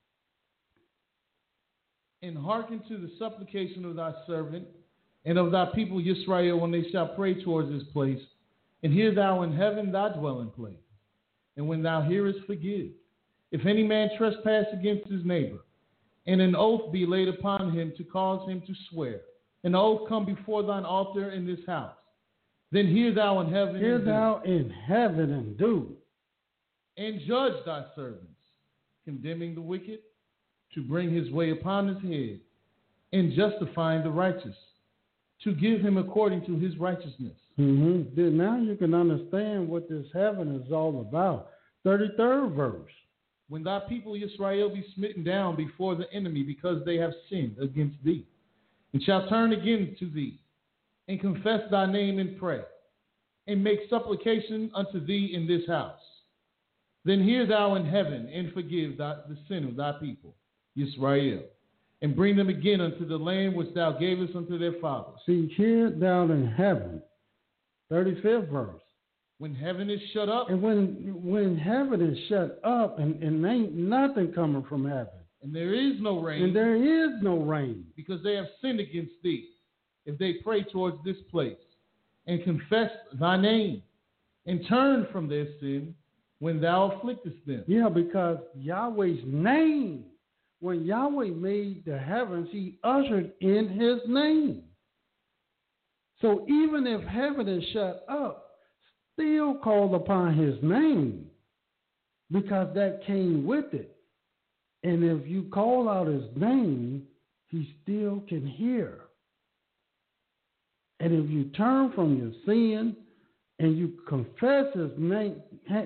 And hearken to the supplication of thy servant and of thy people Israel, when they shall pray towards this place. And hear thou in heaven thy dwelling place. And when thou hearest, forgive. If any man trespass against his neighbor, and an oath be laid upon him to cause him to swear, and the oath come before thine altar in this house, then hear thou in heaven.
Hear thou in heaven and do.
And judge thy servants, condemning the wicked, to bring his way upon his head, and justifying the righteous, to give him according to his righteousness.
Then now you can understand what this heaven is all about. 33rd verse.
When thy people Israel be smitten down before the enemy, because they have sinned against thee, and shall turn again to thee, and confess thy name and pray, and make supplication unto thee in this house, then hear thou in heaven, and forgive the sin of thy people Israel, and bring them again unto the land which thou gavest unto their fathers.
See, hear thou in heaven. 35th verse.
When heaven is shut up.
And when heaven is shut up and ain't nothing coming from heaven.
And there is no rain.
And there is no rain.
Because they have sinned against thee. If they pray towards this place and confess thy name and turn from their sin when thou afflictest them.
Yeah, because Yahweh's name, when Yahweh made the heavens, he ushered in his name. So even if heaven is shut up, still call upon his name, because that came with it. And if you call out his name, he still can hear. And if you turn from your sin and you confess his name,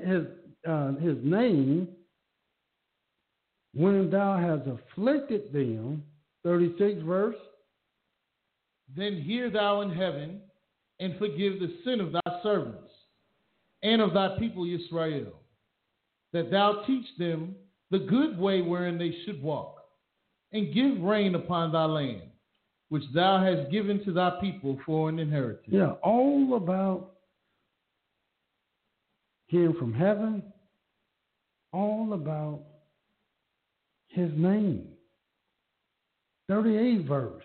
when thou hast afflicted them, 36th verse,
then hear thou in heaven, and forgive the sin of thy servants and of thy people Israel, that thou teach them the good way wherein they should walk, and give rain upon thy land, which thou hast given to thy people for an inheritance.
Yeah, all about hearing from heaven, all about his name. 38th verse.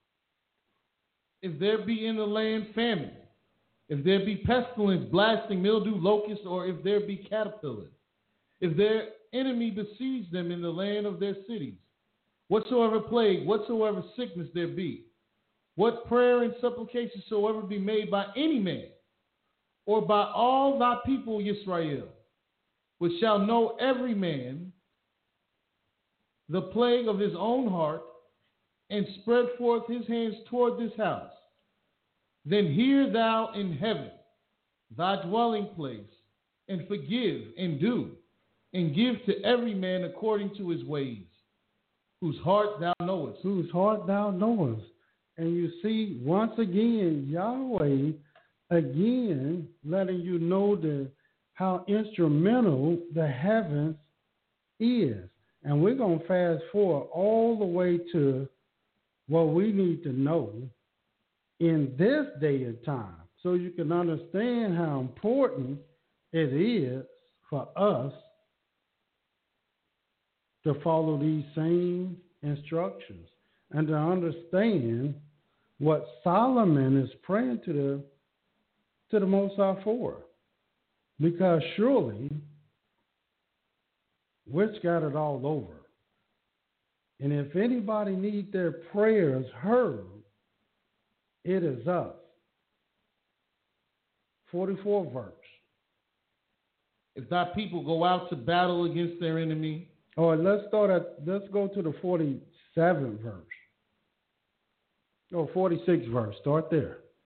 If there be in the land famine, if there be pestilence, blasting, mildew, locust, or if there be caterpillar, if their enemy besiege them in the land of their cities, whatsoever plague, whatsoever sickness there be, what prayer and supplication soever be made by any man, or by all thy people Israel, which shall know every man the plague of his own heart, and spread forth his hands toward this house, then hear thou in heaven thy dwelling place, and forgive and do, and give to every man according to his ways, whose heart thou knowest.
Whose heart thou knowest. And you see, once again, Yahweh, again, letting you know how instrumental the heavens is. And we're going to fast forward all the way to what we need to know in this day and time, so you can understand how important it is for us to follow these same instructions and to understand what Solomon is praying to the Most High for. Because surely witch got it all over. And if anybody needs their prayers heard, it is us. 44th verse.
If thy people go out to battle against their enemy.
All right, let's go to the 47th verse. Oh, 46th verse. Start there.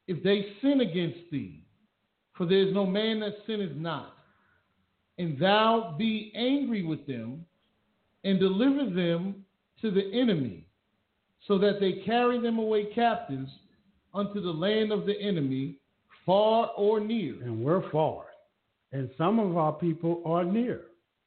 if they sin against thee, for there is no man that sinneth not, and thou be angry with them, and deliver them to the enemy, so that they carry them away captives unto the land of the enemy, far or near.
And we're far, and some of our people are near.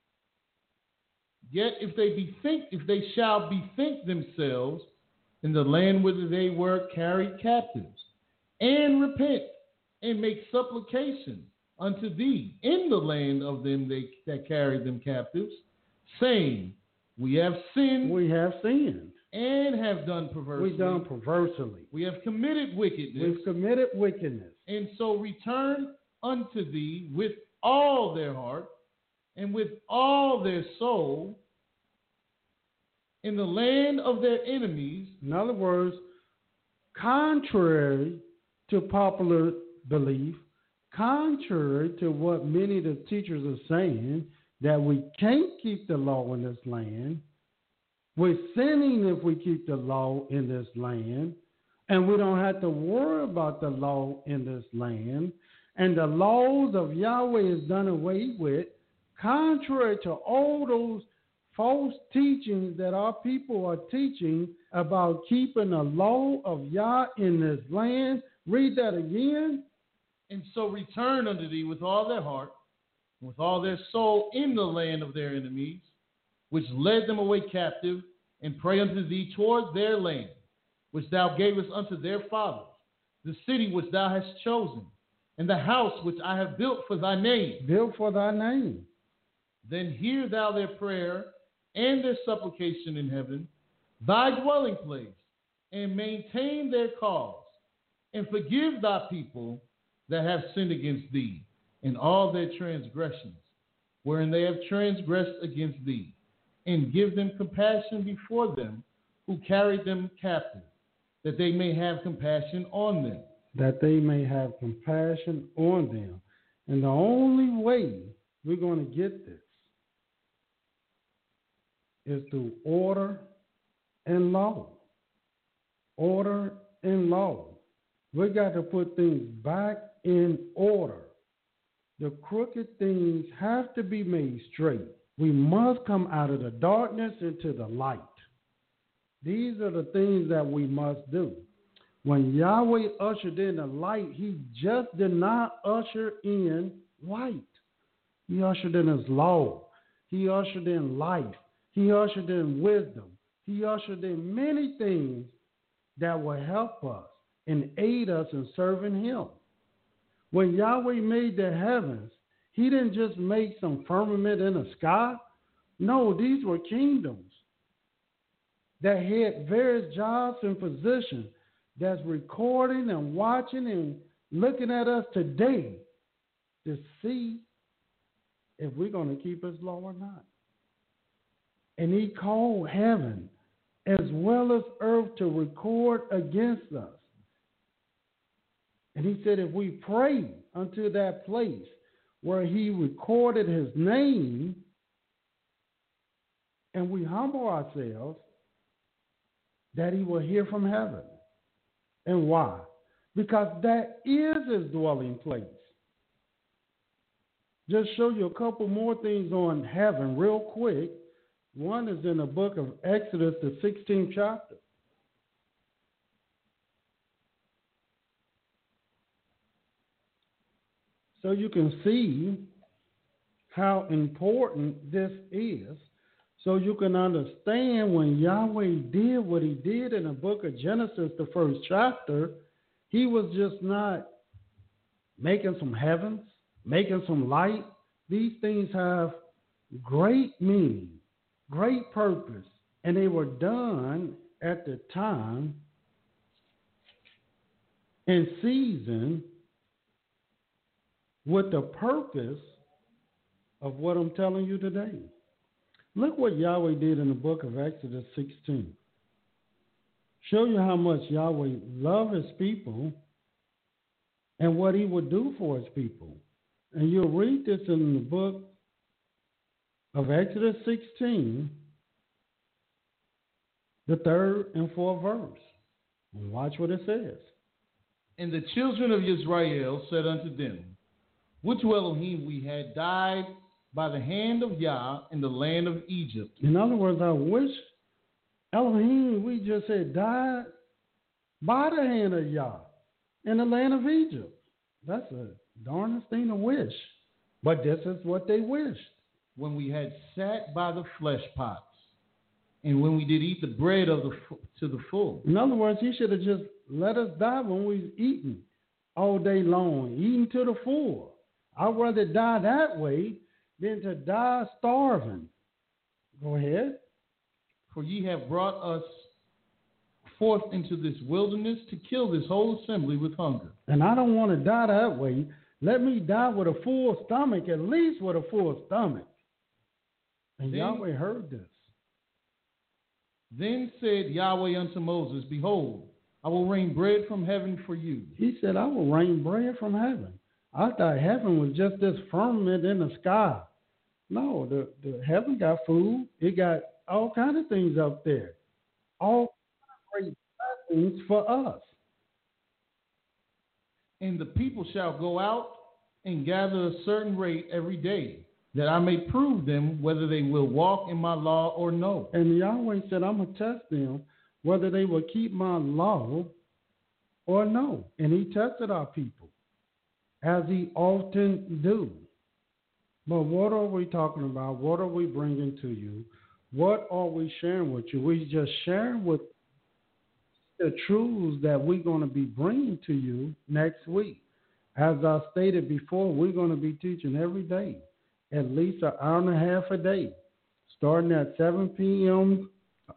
Yet if they shall bethink themselves in the land whither they were carried captives, and repent and make supplication unto thee in the land of them that carried them captives, saying, we have sinned.
We have sinned.
And have done perversely.
We've done perversely.
We have committed wickedness.
We've committed wickedness.
And so return unto thee with all their heart and with all their soul in the land of their enemies.
In other words, contrary to popular belief, contrary to what many of the teachers are saying, that we can't keep the law in this land. We're sinning if we keep the law in this land, and we don't have to worry about the law in this land. And the laws of Yahweh is done away with, contrary to all those false teachings that our people are teaching about keeping the law of Yah in this land. Read that again.
And so return unto thee with all their heart, with all their soul in the land of their enemies, which led them away captive, and pray unto thee toward their land, which thou gavest unto their fathers, the city which thou hast chosen, and the house which I have built for thy name.
Built for thy name.
Then hear thou their prayer and their supplication in heaven, thy dwelling place, and maintain their cause, and forgive thy people that have sinned against thee, in all their transgressions, wherein they have transgressed against thee, and give them compassion before them who carried them captive, that they may have compassion on them.
That they may have compassion on them. And the only way we're going to get this is through order and law. Order and law. We got to put things back in order. The crooked things have to be made straight. We must come out of the darkness into the light. These are the things that we must do. When Yahweh ushered in the light, he just did not usher in light. He ushered in his law. He ushered in life. He ushered in wisdom. He ushered in many things that will help us and aid us in serving him. When Yahweh made the heavens, he didn't just make some firmament in the sky. No, these were kingdoms that had various jobs and positions that's recording and watching and looking at us today to see if we're going to keep his law or not. And he called heaven as well as earth to record against us. And he said if we pray unto that place where he recorded his name and we humble ourselves, that he will hear from heaven. And why? Because that is his dwelling place. Just show you a couple more things on heaven real quick. One is in the book of Exodus, the 16th chapter. So you can see how important this is. So you can understand when Yahweh did what he did in the book of Genesis, the first chapter, he was just not making some heavens, making some light. These things have great meaning, great purpose, and they were done at the time and season with the purpose of what I'm telling you today. Look what Yahweh did in the book of Exodus 16. Show you how much Yahweh loved his people and what he would do for his people. And you'll read this in the book of Exodus 16, the 3rd and 4th verse. And watch what it says.
And the children of Israel said unto them, which Elohim we had died by the hand of Yah in the land of Egypt.
In other words, I wish Elohim we just said died by the hand of Yah in the land of Egypt. That's a darnest thing to wish. But this is what they wished.
When we had sat by the flesh pots, and when we did eat the bread to the full.
In other words, he should have just let us die when we was eating all day long, eating to the full. I'd rather die that way than to die starving. Go ahead.
For ye have brought us forth into this wilderness to kill this whole assembly with hunger.
And I don't want to die that way. Let me die with a full stomach, at least with a full stomach. And
then,
Yahweh heard this.
Then said Yahweh unto Moses, behold, I will rain bread from heaven for you.
He said, I will rain bread from heaven. I thought heaven was just this firmament in the sky. No, the heaven got food. It got all kinds of things up there. All great blessings for us.
And the people shall go out and gather a certain rate every day, that I may prove them whether they will walk in my law or no.
And Yahweh said, I'm going to test them whether they will keep my law or no. And he tested our people, as he often do. But what are we talking about? What are we bringing to you? What are we sharing with you? We just sharing with the truths that we're going to be bringing to you next week. As I stated before, we're going to be teaching every day, at least an hour and a half a day, starting at 7 p.m.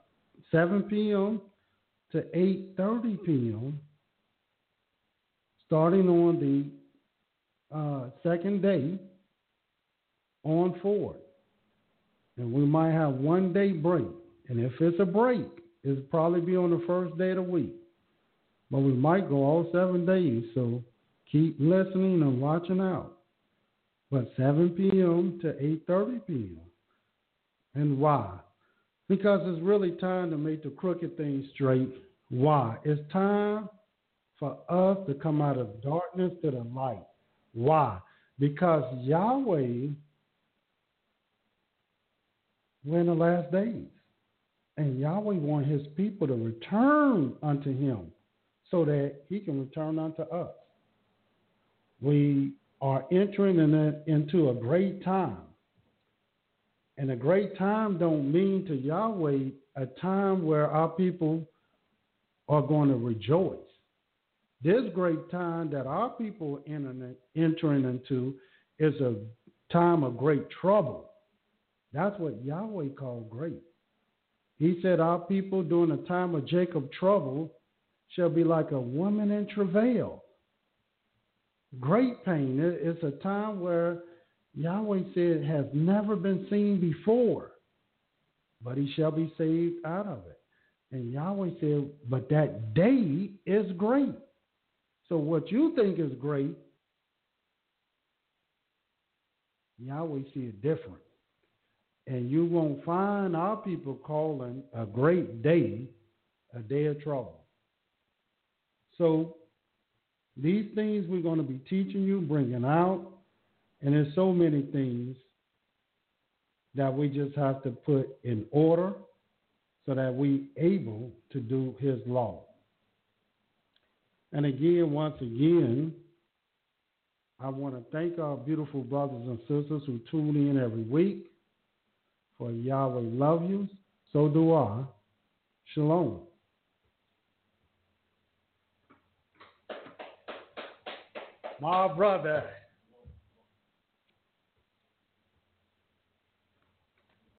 to 8:30 p.m., starting on the second day on forward. And we might have 1 day break. And if it's a break, it'll probably be on the first day of the week. But we might go all 7 days, so keep listening and watching out. But 7 p.m. to 8:30 p.m. And why? Because it's really time to make the crooked things straight. Why? It's time for us to come out of darkness to the light. Why? Because Yahweh, we're in the last days. And Yahweh wants his people to return unto him so that he can return unto us. We are entering into a great time. And a great time don't mean to Yahweh a time where our people are going to rejoice. This great time that our people are entering into is a time of great trouble. That's what Yahweh called great. He said our people during the time of Jacob's trouble shall be like a woman in travail. Great pain. It's a time where Yahweh said has never been seen before, but he shall be saved out of it. And Yahweh said, but that day is great. So what you think is great, Yahweh see it different. And you won't find our people calling a great day a day of trouble. So these things we're going to be teaching you, bringing out, and there's so many things that we just have to put in order so that we're able to do his law. And again, once again, I want to thank our beautiful brothers and sisters who tune in every week. For Yahweh love you, so do I. Shalom. My brother.